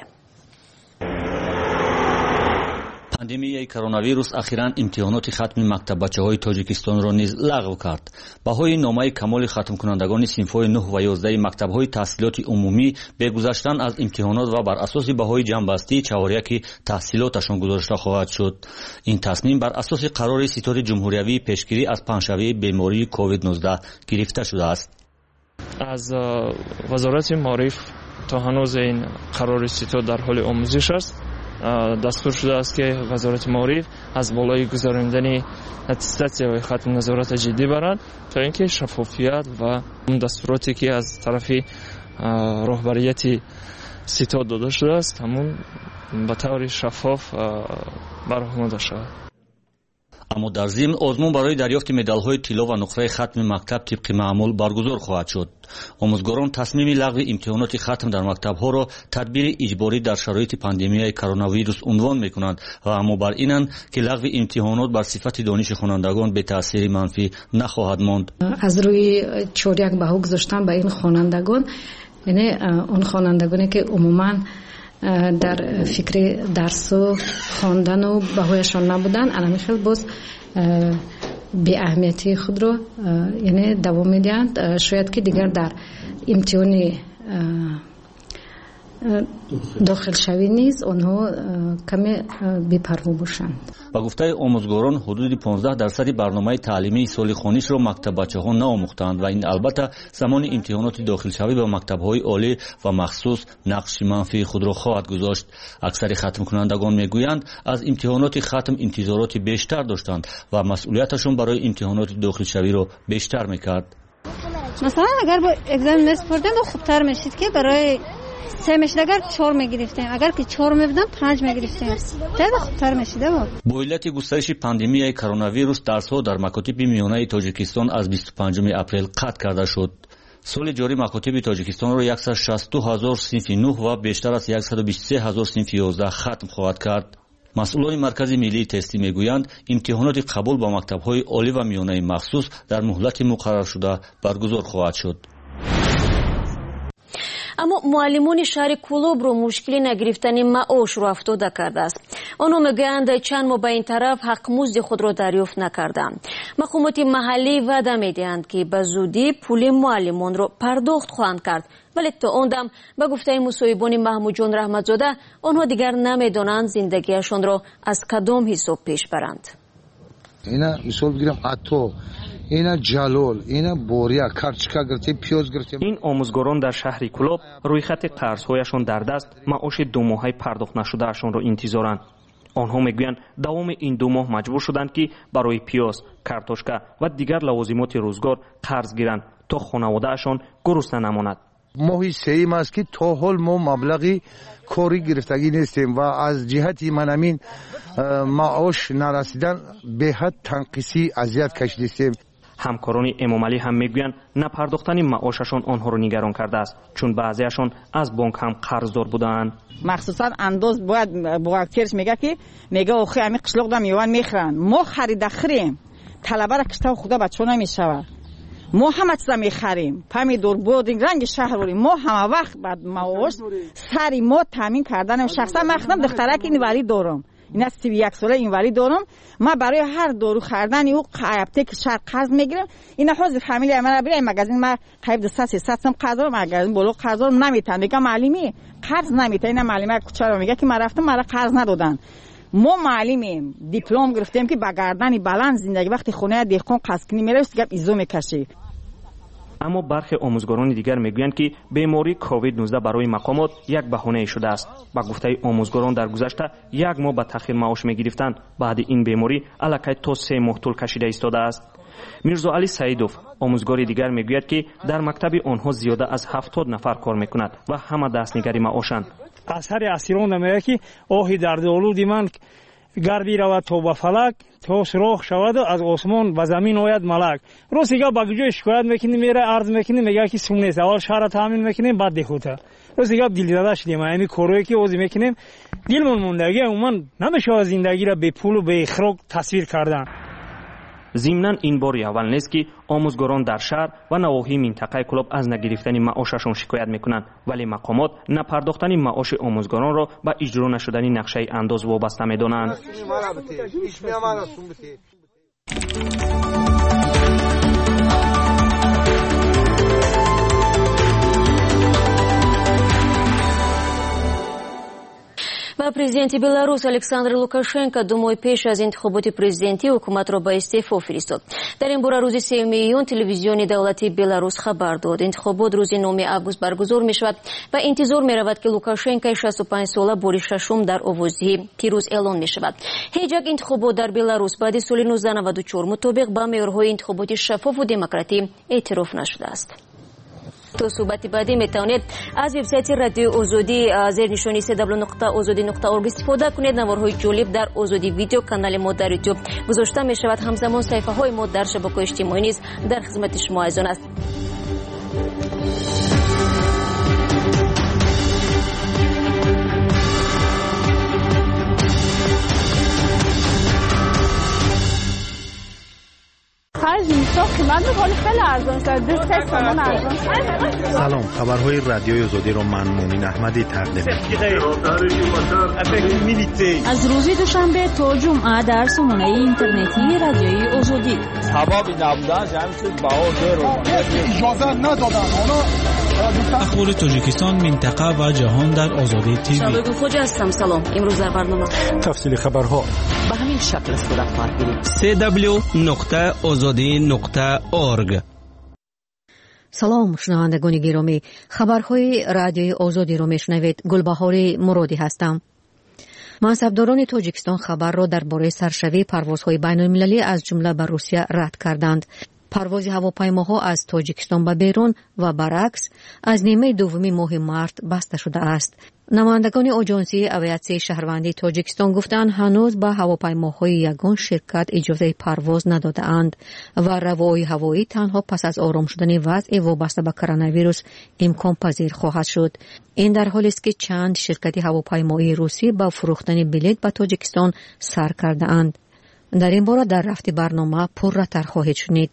پاندمیای کرونا ویروس اخیراً امتحانات ختم مکتب بچه‌های تاجیکستان را نیز لغو کرد. بهای نامه کمال ختم کنندگان صنف‌های 9 و 11 مکتب‌های تحصیلات عمومی به گذشتن از امتحانات و بر اساس بهای جنبسته چهارک تحصیلاتشان گذاشته خواهد شد. این تصمیم بر اساس قرار ستاد جمهوریوی پیشگیری از پنجشنبه بیماری کووید 19 گرفته شده است. از وزارت معارف تا هنوز این قرار ستاد در حال آموزش است. دستور شده است که وزارت معارف از بالای گذراندن اتستاسی‌های ختم نظارت جدی برند تا اینکه شفافیت و اون دستوراتی که از طرف رهبریت ستاد داده شده است همون به طور شفاف برآورده شود. اما در ضمن آزمون برای دریافت مدال‌های طلا و نقره ختم مکتب طبق معمول برگزار خواهد شد. آموزگاران تصمیم لغو امتحانات ختم در مکتب‌ها را تدبیر اجباری در شرایط پاندمیای کرونا ویروس عنوان می‌کنند و اما بر اینند که لغو امتحانات بر صفت دانش خوانندگان به تاثیر منفی نخواهد ماند. از روی چوریک بها گذاشتن به این خوانندگان، یعنی اون خوانندگانی که عموماً در فکر درس و خواندن و بهایشان نبودن، الان خیلی باز بی اهمیتی خود رو یعنی دوام میدهند. شاید که دیگر در امتحان داخل شوی نیز آنها کمی بی‌پروا باشند. با گفته آموزگاران حدود 15% برنامه تعلیمی سال خوانش را مکتب بچه‌ها نآموختند و این البته زمان امتحانات داخل شوی به مکتب‌های عالی و مخصوص نقش منفی خود را خواهد گذاشت. اکثر ختم کنندگان میگویند از امتحانات ختم انتظارات بیشتر داشتند و مسئولیتشون برای امتحانات داخل شوی را بیشتر میکرد. مثلا اگر با اگزم نسپردن خوبتر میشید که برای 3 میشد، اگر 4 میگرفتیم، اگر که 4 میبودن 5 میگرفتیم، خیلی خوبتر میشده. با علت گسترش پاندمیای کرونا ویروس درس‌ها در مکاتب میانه تاجیکستان از 25 اپریل قطع کرده شد. سال جاری مکاتب تاجیکستان را 162,000 صنف 9 و بیشتر از 123,000 صنف 11 ختم خواهد کرد. مسئولان مرکز ملی تستی میگویند امتحانات قبول با مکتب‌های عالی و میانه مخصوص در مهلت مقرر شده برگزار خواهد شد. اما معلمان شهر کولوب رو مشکلی نگرفتن معاش رو افتاده کرده است. آنها میگویند چند ماه به این طرف حق مزد خود را دریافت نکردند. مقامات محلی وعده میدهند که به زودی پول معلمان را پرداخت خواهند کرد، ولی تا آن دم به گفته مصاحبان محمود جان رحمتزاده آنها دیگر نمیدانند زندگیشان را از کدام حساب پیش برند. اینا مثال بگیرم اتو، اینا جلال، اینا بوریا، کارچکا گرفته، پیاز گرفته. این آموزگاران در شهر کولوب روی خط قرض‌هایشان در دست معاش 2 ماهه پرداخت نشدهشان را انتظارند. آنها میگویند دوام این 2 ماه مجبور شدند که برای پیاز، کارتوشکا و دیگر لوازمات روزگار قرض گیرند تا خانواده‌شان گرسنه نماند. ماهی سیم است که تا حال ما مبلغی کاری گرفتگی نیستیم و از جهتی من همین معاش نرسیدن به حد تنقیصی اذیت کشیدیم. همکاران امام علی هم میگویند نپرداختن معاششان آنها را نگران کرده است، چون بعضیشان از بانک هم قرضدار بودند. مخصوصا انداز باید بوکترش میگه که میگه اخی همین قشلوق دا میوان میخرن، ما خرید خریم طلبه را کشته خدا بچه نمیشود، ما همه چیزا میخریم، پمیدور بودیم رنگ شهر ما همه وقت بعد معاش سری ما تامین کردن. شخصا من خودم دخترک اینوری دارم، این از 31 ساله اینوری دارم. ما برای هر دارو خریدن او اپتک شهر قرض میگیرم. این حوض فامیلی من برای مغازین ما قریب 200 سم قرض دارم، مغازین بلو قرض دارم نمیتونم. میگم معلمی قرض نمیتونه. این معلمه کوچه میگه که من رفتم مرا قرض ندادن. ما معلمیم دیپلم گرفتیم که با گردن بلند زندگی وقتی خونه دهقان قسکنی میره دیگه ایزو میکشی. اما برخی آموزگاران دیگر میگویند که بیماری کووید 19 برای مقامات یک بهانه شده است. با گفته آموزگاران در گذشته 1 ماه به تاخیر معاش میگرفتند، بعد این بیماری الکی تا 3 ماه طول کشیده ایستاده است. میرزا علی سعیدوف آموزگار دیگر میگوید که در مکتب آنها زیاده از 70 نفر کار میکند و همه دستنگری معاشند. اثر اسیران میگه که آهی دردآلودی من گر بیرود تا به فلک تا سوراخ شود از آسمان به زمین آید ملک. روزیگا با گوجه شکایت میکنیم میره عرض میکنیم میگه که سون نیست، اول شهر تامین میکنیم بعد دهوته. روزیگا دل زده شدیم، همین کاری که اوزی میکنیم دلمون موندگی عموما نمیشه زندگی را به پول و به اخراج تصویر کردن. ضمناً این بار اول نیست که آموزگاران در شهر و نواحی منطقه کلوب از نگرفتن معاششان شکایت میکنند، ولی مقامات نپرداختن معاش آموزگاران را به اجرا نشدن نقشه انداز وابسته میدانند. و президенти Беларусь Александр Лукашенко 2 ماه پیش از انتخابات پرزیدنتی حکومت را به استعفا فرستاد. در این باره روز 3 میلیون تلویزیون دولتی بلاروس خبر داد. انتخابات روز 9 آگوست برگزار می شود و انتظار می رود که لوکاشنکو 65 ساله بار ششم در آوازدهی پیروز اعلام می شود. هیچ یک انتخابات در بلاروس بعد سال 1994 مطابق با معیارهای انتخابات شفاف و دموکراتی اعتراف نشده است. تو صحبت بعدی میتونید از وبسایت رادیو آزادی زیر نشانی www.azadi.org استفاده کنید. نوارهای جالب در آزادی ویدیو کانال ما در یوتیوب گذاشته می شود. همزمان صفحه های ما در شبکه‌های اجتماعی نیز در خدمت شما است. سلام، خبرهای رادیوی آزادی را من مومن احمدی تقدیم از روز دوشنبه تا جمعه در سامانه اینترنتی رادیوی آزادی. سبب نبودن جمعیت باور اجازه ندادن. اخبار تاجیکستان، منطقه و جهان در آزادی تیوی. شباب خوش هستم. سلام. امروز در برنامه تفصیل خبرها به همین شکل صورت خواهد گرفت. www.azadi.org. سلام شنوندگان گرامی، خبرهای رادیوی آزادی را میشنوید. گلبهار مرادی هستم. منصبداران تاجیکستان خبر را درباره سرشوی پروازهای بین المللی از جمله به روسیه رد کردند. پرواز هواپیماها از تاجیکستان به بیرون و برعکس از نیمه دوم ماه مارت بسته شده است. نمایندگان آژانسی اویاتسی شهروندی تاجیکستان گفتند هنوز به هواپیماهای یگان شرکت اجازه پرواز نداده‌اند و روای هوایی تنها پس از آرام شدن وضع وابسته به کرونا ویروس امکان پذیر خواهد شد. این در حالی است که چند شرکت هواپیمایی روسی با فروختن بلیط به تاجیکستان سر کرده‌اند. در این باره در رفت برنامه پرراتر خواهید شنید.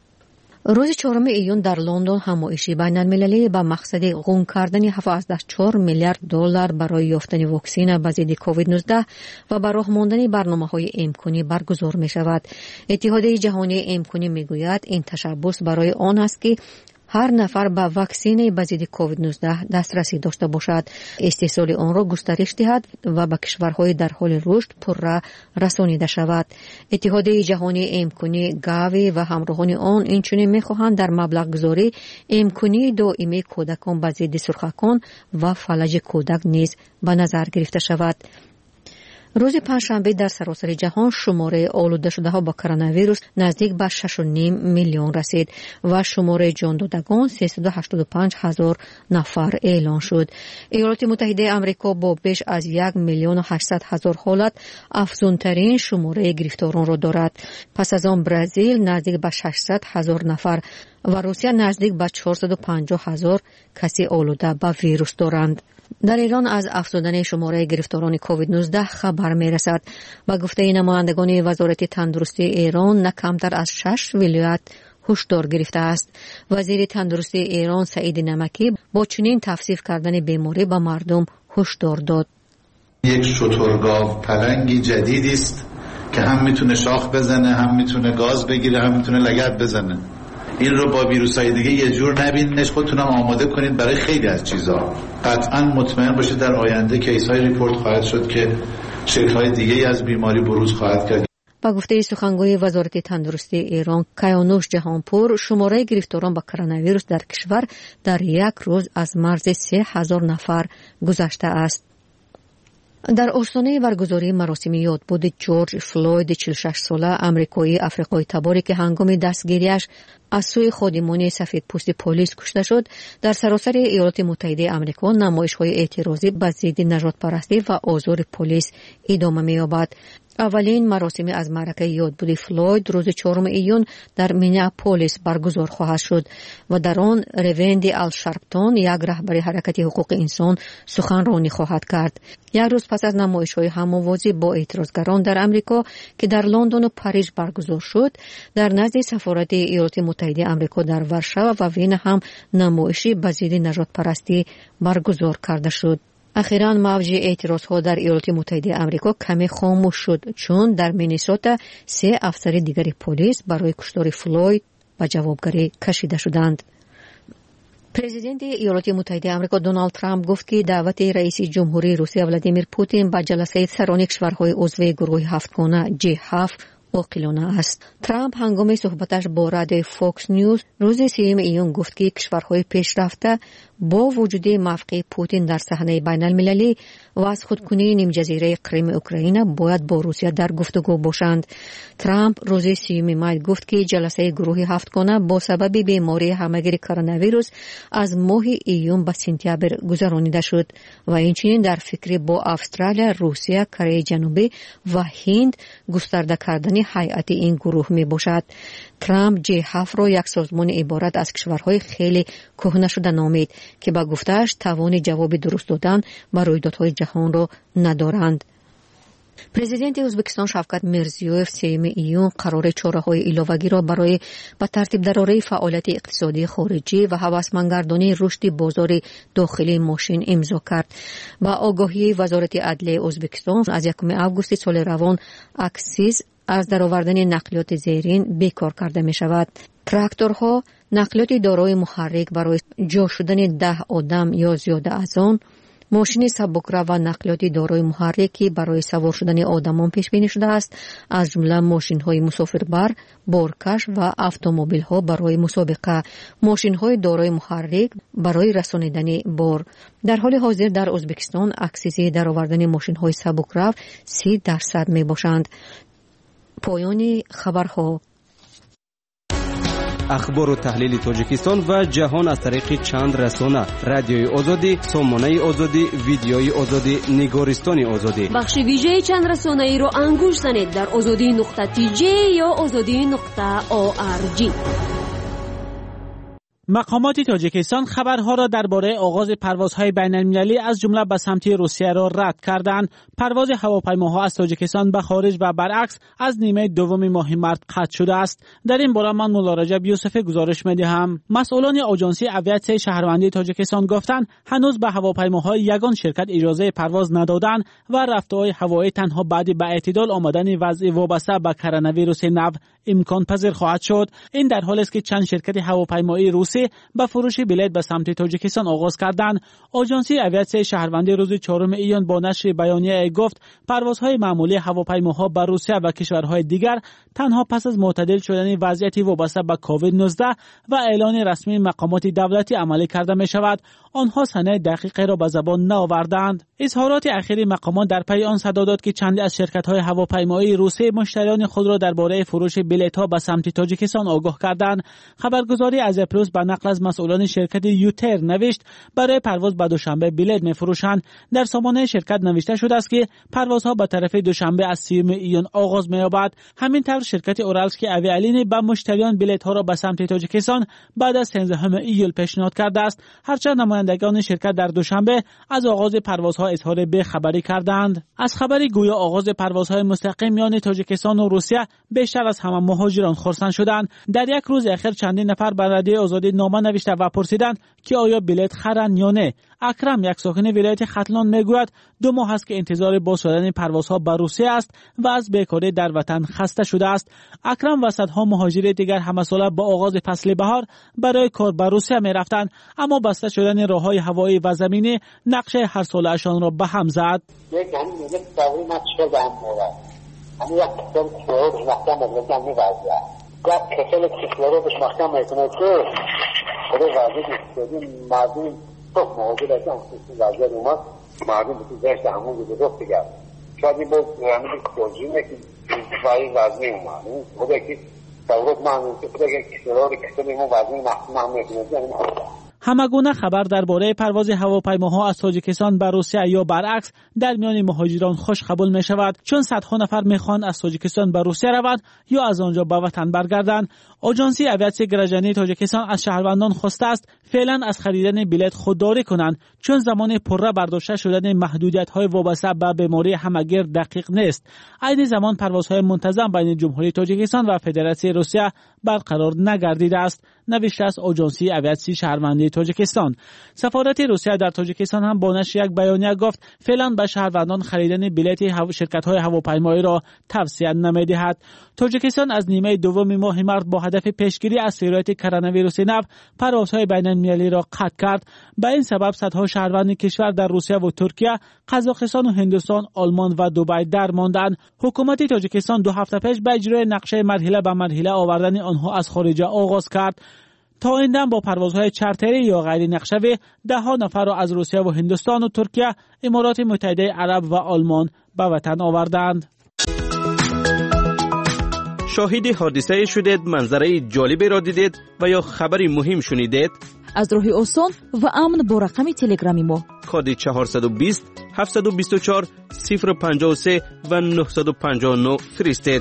روز 4 ایون در لندن همایشی بین المللی با مقصد قوم کردن 7.4 میلیارد دلار برای یافتن واکسن به ضد کووید 19 و به راه ماندن برنامه‌های امکانی برگزار می شود. اتحادیه جهانی امکانی می گوید این تشبث برای آن است که هر نفر به واکسن به ضد کووید 19 دسترسی داشته باشد، استحصال آن را گسترش دهد و به کشورهای در حال رشد پرراه رسانیده شود. اتحادیه جهانی امکانی گاوی و همراهان آن اینچنین می‌خواهند در مبلغ گذاری امکانی دائمی کودکان به ضد سرخکان و فلج کودک نیز به نظر گرفته شود. روز پنجشنبه در سراسر جهان شماره آلوده شده ها با کرونا ویروس نزدیک به 6.5 میلیون رسید و شماره جان دادگان 385,000 نفر اعلان شد. ایالات متحده آمریکا با بیش از 1,800,000 حالت افزونترین شماره گرفتاران را دارد. پس از آن برزیل نزدیک به 600,000 نفر و روسیه نزدیک به 450,000 کسی آلوده به ویروس دارند. در ایران از افزودن شماره گرفتاران کووید 19 خبر می رسد. با گفته نمایندگان وزارت تندرستی ایران نه کمتر از 6 ولایت هشدار گرفته است. وزیر تندرستی ایران سعید نمکی با چنین توصیف کردن بیماری به مردم هشدار داد. یک شترگاو پلنگی جدیدی است که هم میتونه شاخ بزنه، هم میتونه گاز بگیره، هم میتونه لگد بزنه. این رو با ویروس‌های دیگه یه جور نبینش، خودتونم آماده کنید برای خیلی از چیزها. قطعاً مطمئن باشید در آینده کیس‌های ریپورت خواهد شد که شکل‌های دیگه‌ای از بیماری بروز خواهد کرد. با گفته سخنگوی وزارت تندرستی ایران کیانوش جهانپور، شماره گرفتاران با کرونا ویروس در کشور در یک روز از مرز 3000 نفر گذشته است. در آستانه برگزاری مراسم یادبود جورج فلوید 46 ساله آمریکایی آفریقایی تباری که هنگام دستگیریش از سوی خادمان سفیدپوست پلیس کشته شد، در سراسر ایالات متحده آمریکا نمایش‌های اعتراضی به ضد نژاد پرستی و آزار پلیس ادامه می‌یابد. اولین مراسم از معرکه یادبود فلوید روز 4 ایون در مینیاپولیس برگزار خواهد شد و در آن روند الشارپتون، یک رهبر حرکت حقوق انسان، سخنرانی خواهد کرد. یک روز پس از نمایش‌های هم‌آوازی با اعتراضگران در آمریکا که در لندن و پاریس برگزار شد، در نزد سفارت ایالات متحده آمریکا در ورشو و وین هم نمایشی به ضد نژاد پرستی برگزار کرده شد. اخیراً موج اعتراضها در ایالات متحده آمریکا کمی خاموش شد، چون در مینیسوتا 3 افسر دیگر پلیس برای کشتار فلوید به جوابگری کشیده شدند. پرزیدنت ایالات متحده آمریکا دونالد ترامپ گفت که دعوت رئیس جمهوری روسیه ولادیمیر پوتین به جلسه سران کشورهای عضو گروه هفتگانه G7 عاقلانه است. ترامپ هنگام صحبتش با رادیو فوکس نیوز روز 3 ایون گفت که کشورهای پیشرفته با وجود موقع پوتین در صحنه بین المللی و از خودکنی نیم جزیره کریم اوکراین باید با روسیه در گفتگو باشند. ترامپ روز 3 می گفت که جلسه گروه هفتگانه با سبب بیماری همهگیر کرونا ویروس از ماه ایون به سپتامبر گذرانیده شد و اینچنین در فکر با استرالیا، روسیه، کره جنوبی و هند گسترده کردن هیئت این گروه می باشد. ترامپ G7 را یک سازمان عبارت از کشورهای خیلی کهنه شده نامید که با گفته‌اش توان جواب درست دادن به رویدادهای جهان را ندارند. پرزیدنت ازبکستان شفقت میرزیویف 3 ایون قرار چاره‌های ایلاوگی را برای به ترتیب درآوری فعالیت اقتصادی خارجی و هوسمندگردانی رشد بازار داخلی ماشین امضا کرد. با آگاهی وزارت عدلیه ازبکستان از 1 آگوست سال روان اکسیز از درآوردن نقلیات زیرین بیکار کرده می شود. تراکتورها، نقلیات دارای محرک برای جا شدن 10 آدم یا زیاده از آن، ماشین سبک‌رو و نقلیات دارای محرکی برای سوار شدن آدمان پیش بینی شده است، از جمله ماشین‌های مسافربر، بارکش و اتومبیل‌ها برای مسابقه، ماشین‌های دارای محرک برای رسانیدن بار. در حال حاضر در ازبکستان اکسیزی درآوردن ماشین‌های سبک‌رو 30% میباشند. پایان خبرها. اخبار و تحلیل تاجیکستان و جهان از طریق چند رسانه: رادیوی آزادی، سامانه آزادی، ویدیوی آزادی، نگارستان آزادی. بخش ویژه چند رسانه ای رو انگوش زنید در azadi.tj یا azadi.org. مقامات تاجیکستان خبرها را درباره آغاز پروازهای بین‌المللی از جمله به سمت روسیه را رد کردند. پرواز هواپیماها از تاجیکستان به خارج و برعکس از نیمه دوم ماه مارس قطع شده است. در این باره من مولا رجب یوسف گزارش می‌دهم. مسئولان آژانسی اویاسیون شهروندی تاجیکستان گفتند هنوز به هواپیماهای یگان شرکت اجازه پرواز ندادند و رفته‌های هوایی تنها بعد به اعتدال آمدن وضع وابسته به کرونا ویروس نو امکان پذیر خواهد شد. این در حالی است که چند شرکت هواپیمایی روسی به فروش بلیط به سمت تاجیکستان آغاز کردند. آژانسی اویاسیون شهروندی روز 4 ایون با نشر بیانیه گفت پروازهای معمولی هواپیماها به روسیه و کشورهای دیگر تنها پس از معتدل شدن وضعیت وابسته به کووید 19 و اعلان رسمی مقامات دولتی عملی کرده می شود. آنها سند دقیقی را به زبان نآوردند. اظهارات اخیر مقامات در پی آن صدا داد که چندی از شرکت‌های هواپیمایی روسی مشتریان خود را درباره فروش بلیط‌ها به سمت تاجیکستان آگاه کردند. خبرگزاری از پلوس به نقل از مسئولان شرکت یوتر نوشت برای پرواز به دوشنبه بلیط می‌فروشند. در سامانه شرکت نوشته شده است که پروازها به طرف دوشنبه از 30 ایون آغاز می‌یابد. همینطور شرکت اورالسکی اویالین به مشتریان بلیط‌ها را به سمت تاجیکستان بعد از 13 ایول پیشنهاد کرده است. هرچند نمایندگان شرکت در دوشنبه از آغاز پروازها اظهار بی‌خبری کردند. از خبری گویا آغاز پروازهای مستقیم میان تاجیکستان و روسیه بیشتر از همه مهاجران خرسند شدند. در یک روز اخیر چندین نفر به رادیو آزادی نامه نوشته و پرسیدند که آیا بلیط خرند یا نه. اکرم، یک ساکن ولایت ختلان، میگوید 2 ماه است که انتظار باز شدن پروازها به روسیه است و از بیکاری در وطن خسته شده است. اکرم و صدها مهاجر دیگر همساله با آغاز فصل بهار برای کار به روسیه میرفتند، اما بسته شدن راههای هوایی و زمینی نقشه هر ساله‌شان را به هم زد. همین یک کسل کسلروبش محکم میکنه میوازه یک کسل کسلروبش محکم میکنه که خود وازه که مردم çok موجود است اون کسی وضعیت اومد مردم بودی زشت همون بود رو بگرد شاید این بود همین توجیه که انتفاعی وزنی اومد خود که دولت معنی که خود که کسلی ما وزنی محکم میکنه همگونه خبر درباره پرواز هواپیماها از تاجیکستان به روسیه یا برعکس در میان مهاجران خوش قبول می شود، چون صدها نفر میخوان از تاجیکستان به روسیه روند یا از آنجا به وطن برگردند. آژانسی آویاسیون گراژنی تاجیکستان از شهروندان خواسته است فعلا از خریدن بلیط خودداری کنند، چون زمان پره برداشته شدن محدودیت‌های وابسته به بیماری همگیر دقیق نیست. عین زمان پروازهای منتظم بین جمهوری تاجیکستان و فدراسیون روسیه برقرار نگردیده است، نوشته است آژانسی آویاسیون شهروندی تاجیکستان. سفارت روسیه در تاجیکستان هم با نشر یک بیانیه گفت فعلا به شهروندان خریدن بلیط شرکت‌های هواپیمایی را توصیه نمی‌دهد. تاجیکستان از نیمه دوم ماه مارس با هدف پیشگیری از سرایت کرونا ویروس نو پروازهای بین‌المللی را قطع کرد. به این سبب صدها شهروند کشور در روسیه و ترکیه، قزاقستان و هندوستان، آلمان و دبی درماندند. حکومت تاجیکستان 2 هفته پیش به اجرای نقشه مرحله به مرحله آوردن آنها از خارج آغاز کرد. تا این دم با پروازهای چارتری یا غیر نقشه‌ای 10 نفر را از روسیه و هندوستان و ترکیه، امارات متحده عرب و آلمان به وطن آوردند. شاهد حادثه شدید، منظره جالبی را دیدید و یا خبری مهم شنیدید؟ از راه آسان و امن با رقم تلگرامی ما کد 420 724 053 و 959 فرستید.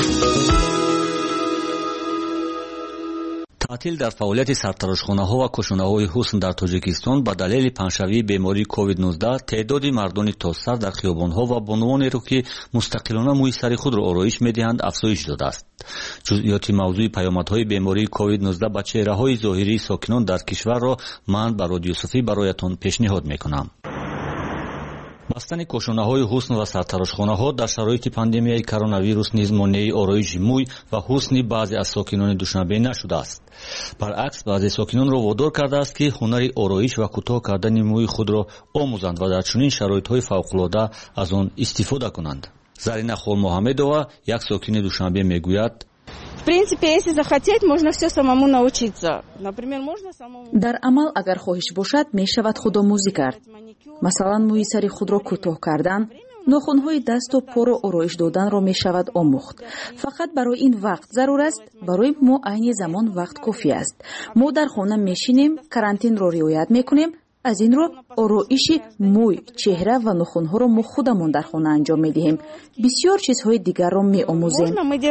تعطیل در فعالیت سرتراشخانه‌ها و کشونه‌های حسن در تاجیکستان به دلیل پنجشنبه بیماری کووید 19 تعداد مردان تازسر در خیابان‌ها و بانوانی را که مستقلانه موی سر خود را آرایش می‌دهند افزایش یافته است. جزئیات موضوع پیامدهای بیماری کووید 19 به چهره‌های ظاهری ساکنان در کشور را من به رادیو صوفی برایتان پیشنهاد می‌کنم. بستن کشونه‌های حسن و سرتراشخانه‌ها در شرایط پاندمیای کرونا ویروس نیز مانع آرایش موی و حسن بعضی از ساکنان دوشنبه نشده است. برعکس بعضی ساکنان را وادار کرده است که هنر آرایش و کوتاه کردن موی خود را آموزند و در چنین شرایط‌های فوق‌العاده از آن استفاده کنند. Зарина Хол Мухаммедова, як сокини Душанбе, мегӯяд: В принципе, если захотеть, можно все самому научиться. Например, можно самому... дар амал агар хоҳиш бошад мешавад худомӯзӣ кард. масалан мӯи сари худро кӯтоҳ кардан, нохунҳои дасту поро ороиш доданро мешавад омӯхт. фақат барои ин вақт зарур аст. барои мо айни замон вақт кофӣ аст. мо дар хона мешинем, карантинро риоят мекунем. аз ин ро ороиши мӯй, чеҳра ва нохунҳоро мо худамон дар хона анҷом медиҳем. бисёр чизҳои дигарро меомӯзем.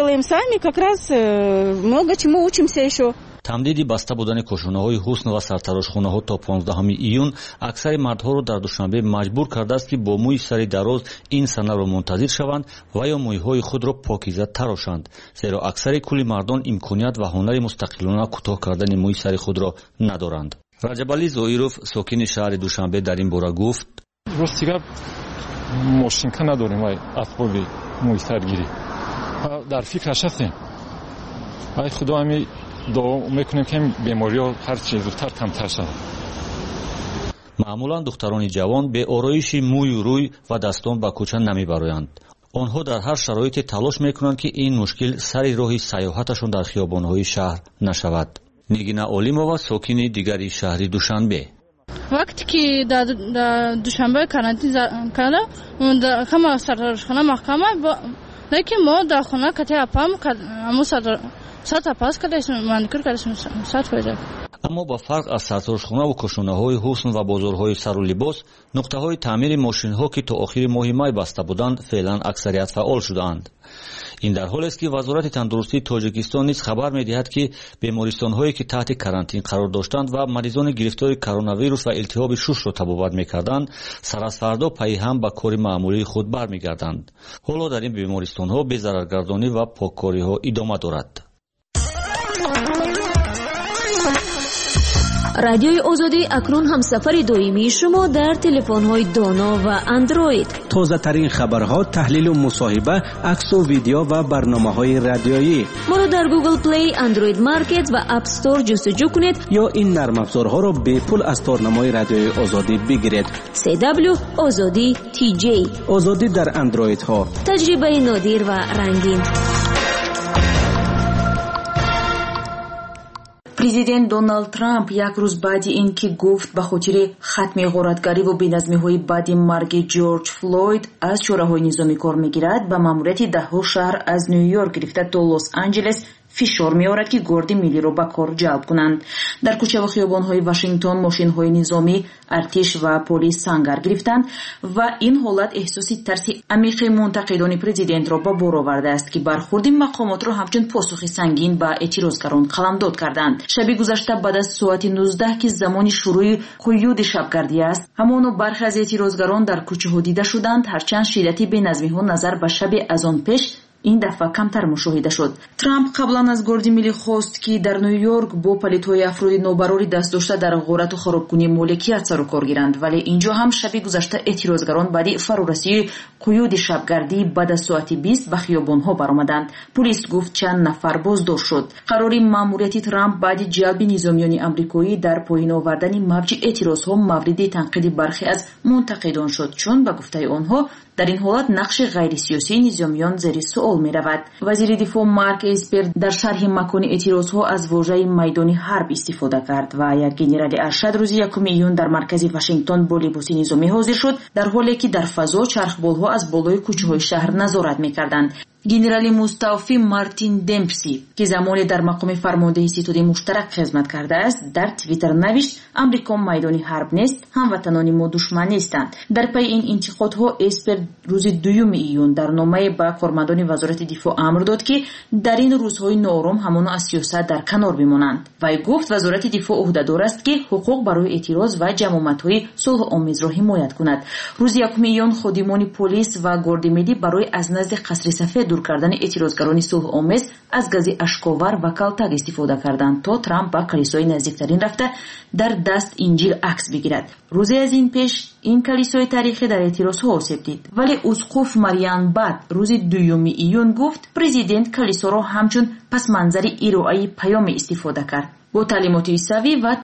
тамдиди баста будани кӯшунаҳои ҳусн ва сартарошхонаҳо то 15 июн аксари мардҳоро дар душанбе маҷбур кардааст ки бо мӯи сари дароз ин санаро мунтазир шаванд ва ё мӯйҳои худро покиза тарошанд, зеро аксари кулли мардон имконият ва ҳунари мустақилона кӯтоҳ кардани мӯи сари худро надоранд. раҷабалӣ зоиров, сокини шаҳри душанбе, дар ин бора гуфт: ростига мошинка надорем ва асбоби мӯйсаргирӣ дар фикраш ҳастем. ай худо, ҳами дуо мекунем ки бемориҳо ҳарчи зудтар камтар шавад. маъмулан духтарони ҷавон бе ороиши мӯю рӯй ва дастон ба кӯча намебароянд. онҳо дар ҳар шароите талош мекунанд ки ин мушкил сари роҳи саёҳаташон дар хиёбонҳои шаҳр нашавад. нигина олимова, сокини дигари шаҳри душанбе: вақте ки дар душанбе карантин карда ҳама сартарошхона маҳкама, лекин мо дар хона катиапам ҳамо сатапас кардем, маникюр кардем 100%. аммо ба фарқ аз сартарошхонаву кӯшунаҳои ҳусн ва бозорҳои сару либос, нуқтаҳои таъмири мошинҳо ки то охири моҳи май баста буданд, феълан аксарият фаъол шудаанд. ин дар ҳолест ки вазорати тандурустии тоҷикистон низ хабар медиҳад ки бемористонҳое ки таҳти карантин қарор доштанд ва маризони гирифтори коронавирус ва илтиҳоби шушро табобат мекарданд, сар аз фардо пайҳам ба кори маъмулии худ бармегарданд. ҳоло дар ин бемористонҳо безараргардонӣ ва поккориҳо идома дорад. رادیوی آزادی اکنون همسفر دائمی شما در تلفن‌های دانا و اندروید. تازه ترین خبرها، تحلیل و مصاحبه، عکس و ویدیو و برنامه‌های رادیویی. ما را در گوگل پلی، اندروید مارکت و اپ استور جستجو کنید یا این نرم افزارها را به پول از تارنمای رادیوی آزادی بگیرید. CW آزادی TJ. آزادی در اندروید ها. تجربه نادر و رنگین. президент Дональд Трамп як рӯз баъди ин ки гуфт ба хотири хатми ғоратгарӣ ва беназмиҳои баъди марги Ҷорҷ Флойд аз чораҳои низомӣ кор мегирад, ба маъмурияти даҳҳо шаҳр аз Нью-Йорк гирифта то Лос-Анҷелес фишор меорад ки горди миллиро ба кор ҷалб кунанд. Дар кӯчаву хиёбонҳои Вашингтон мошинҳои низомӣ, артиш ва полис сангар гирифтанд ва ин ҳолат эҳсоси тарси амиқи мунтақидони президентро ба бор овардааст ки бархурди мақомотро ҳамчун посухи сангин ба эътирозгарон қаламдод карданд. шаби гузашта баъд аз соати 19 ки замони шурӯи қуюди шабгардӣ аст, ҳамоно бархе аз эътирозгарон дар кӯчаҳо дида шуданд, ҳарчанд шиддати беназмиҳо назар ба шаби аз он пеш این دفعه کمتر مشاهده شد. ترامپ قبلا از گاردی ملی خواست که در نیویورک با پلیت‌های افراد نوبراری دست داشته در غارت و خرابکنی مالکیت سر و کار گیرند، ولی اینجا هم شب گذشته اعتراضگران بعد فرارسی قیود شبگردی بعد از ساعت 20 به خیابان‌ها برآمدند. پلیس گفت چند نفر بازداشت شد. قرار ماموریت ترامپ بعد جلب نظامیان آمریکایی در پایین آوردن موج اعتراضها مورد تنقید برخی از منتقدان شد، چون به گفته آنها در این حالت نقش غیر سیاسی نظامیان زیر سوال می رود. وزیر دفاع مارک اسپر در شرح مکان اعتراضها از واژه میدان حرب استفاده کرد و یک گنرال ارشد روز 1 ایون در مرکز واشنگتن با لباس نظامی حاضر شد، در حالی که در فضا چرخبالها از بالای کوچه‌های شهر نظارت می‌کردند. گنرال مستعفی مارتین دمپسی که زمانی در مقام فرمانده ستاد مشترک خدمت کرده است، در توییتر نوشت امریکا میدان حرب نیست، هموطنان ما دشمن نیستند. در پی این انتقادها اسپر روز 2 ایون در نامه به کارمندان وزارت دفاع امر داد که در این روزهای نوآرام همان از سیاست در کنار بمانند. وی گفت وزارت دفاع عهدهدار است که حقوق برای اعتراض و جمعیت‌های صلح آمیز را حمایت کند. روز 1 ایون خادمان پلیس و گارد ملی برای از نزد قصر سفید دور کردن اعتراضگران صلح آمیز از گاز اشک‌آور و کلتگ استفاده کردند تا ترامپ به کلیسای نزدیکترین رفته در دست انجیل عکس بگیرد. روزی از این پیش این کلیسای تاریخی در اعتراضها آسیب دید، ولی اسقف مریان باد روز 2 ایون گفت پرزیدنت کلیسا را همچون پس منظر ارائه پیام استفاده کرد. با تعلیمات عیسوی و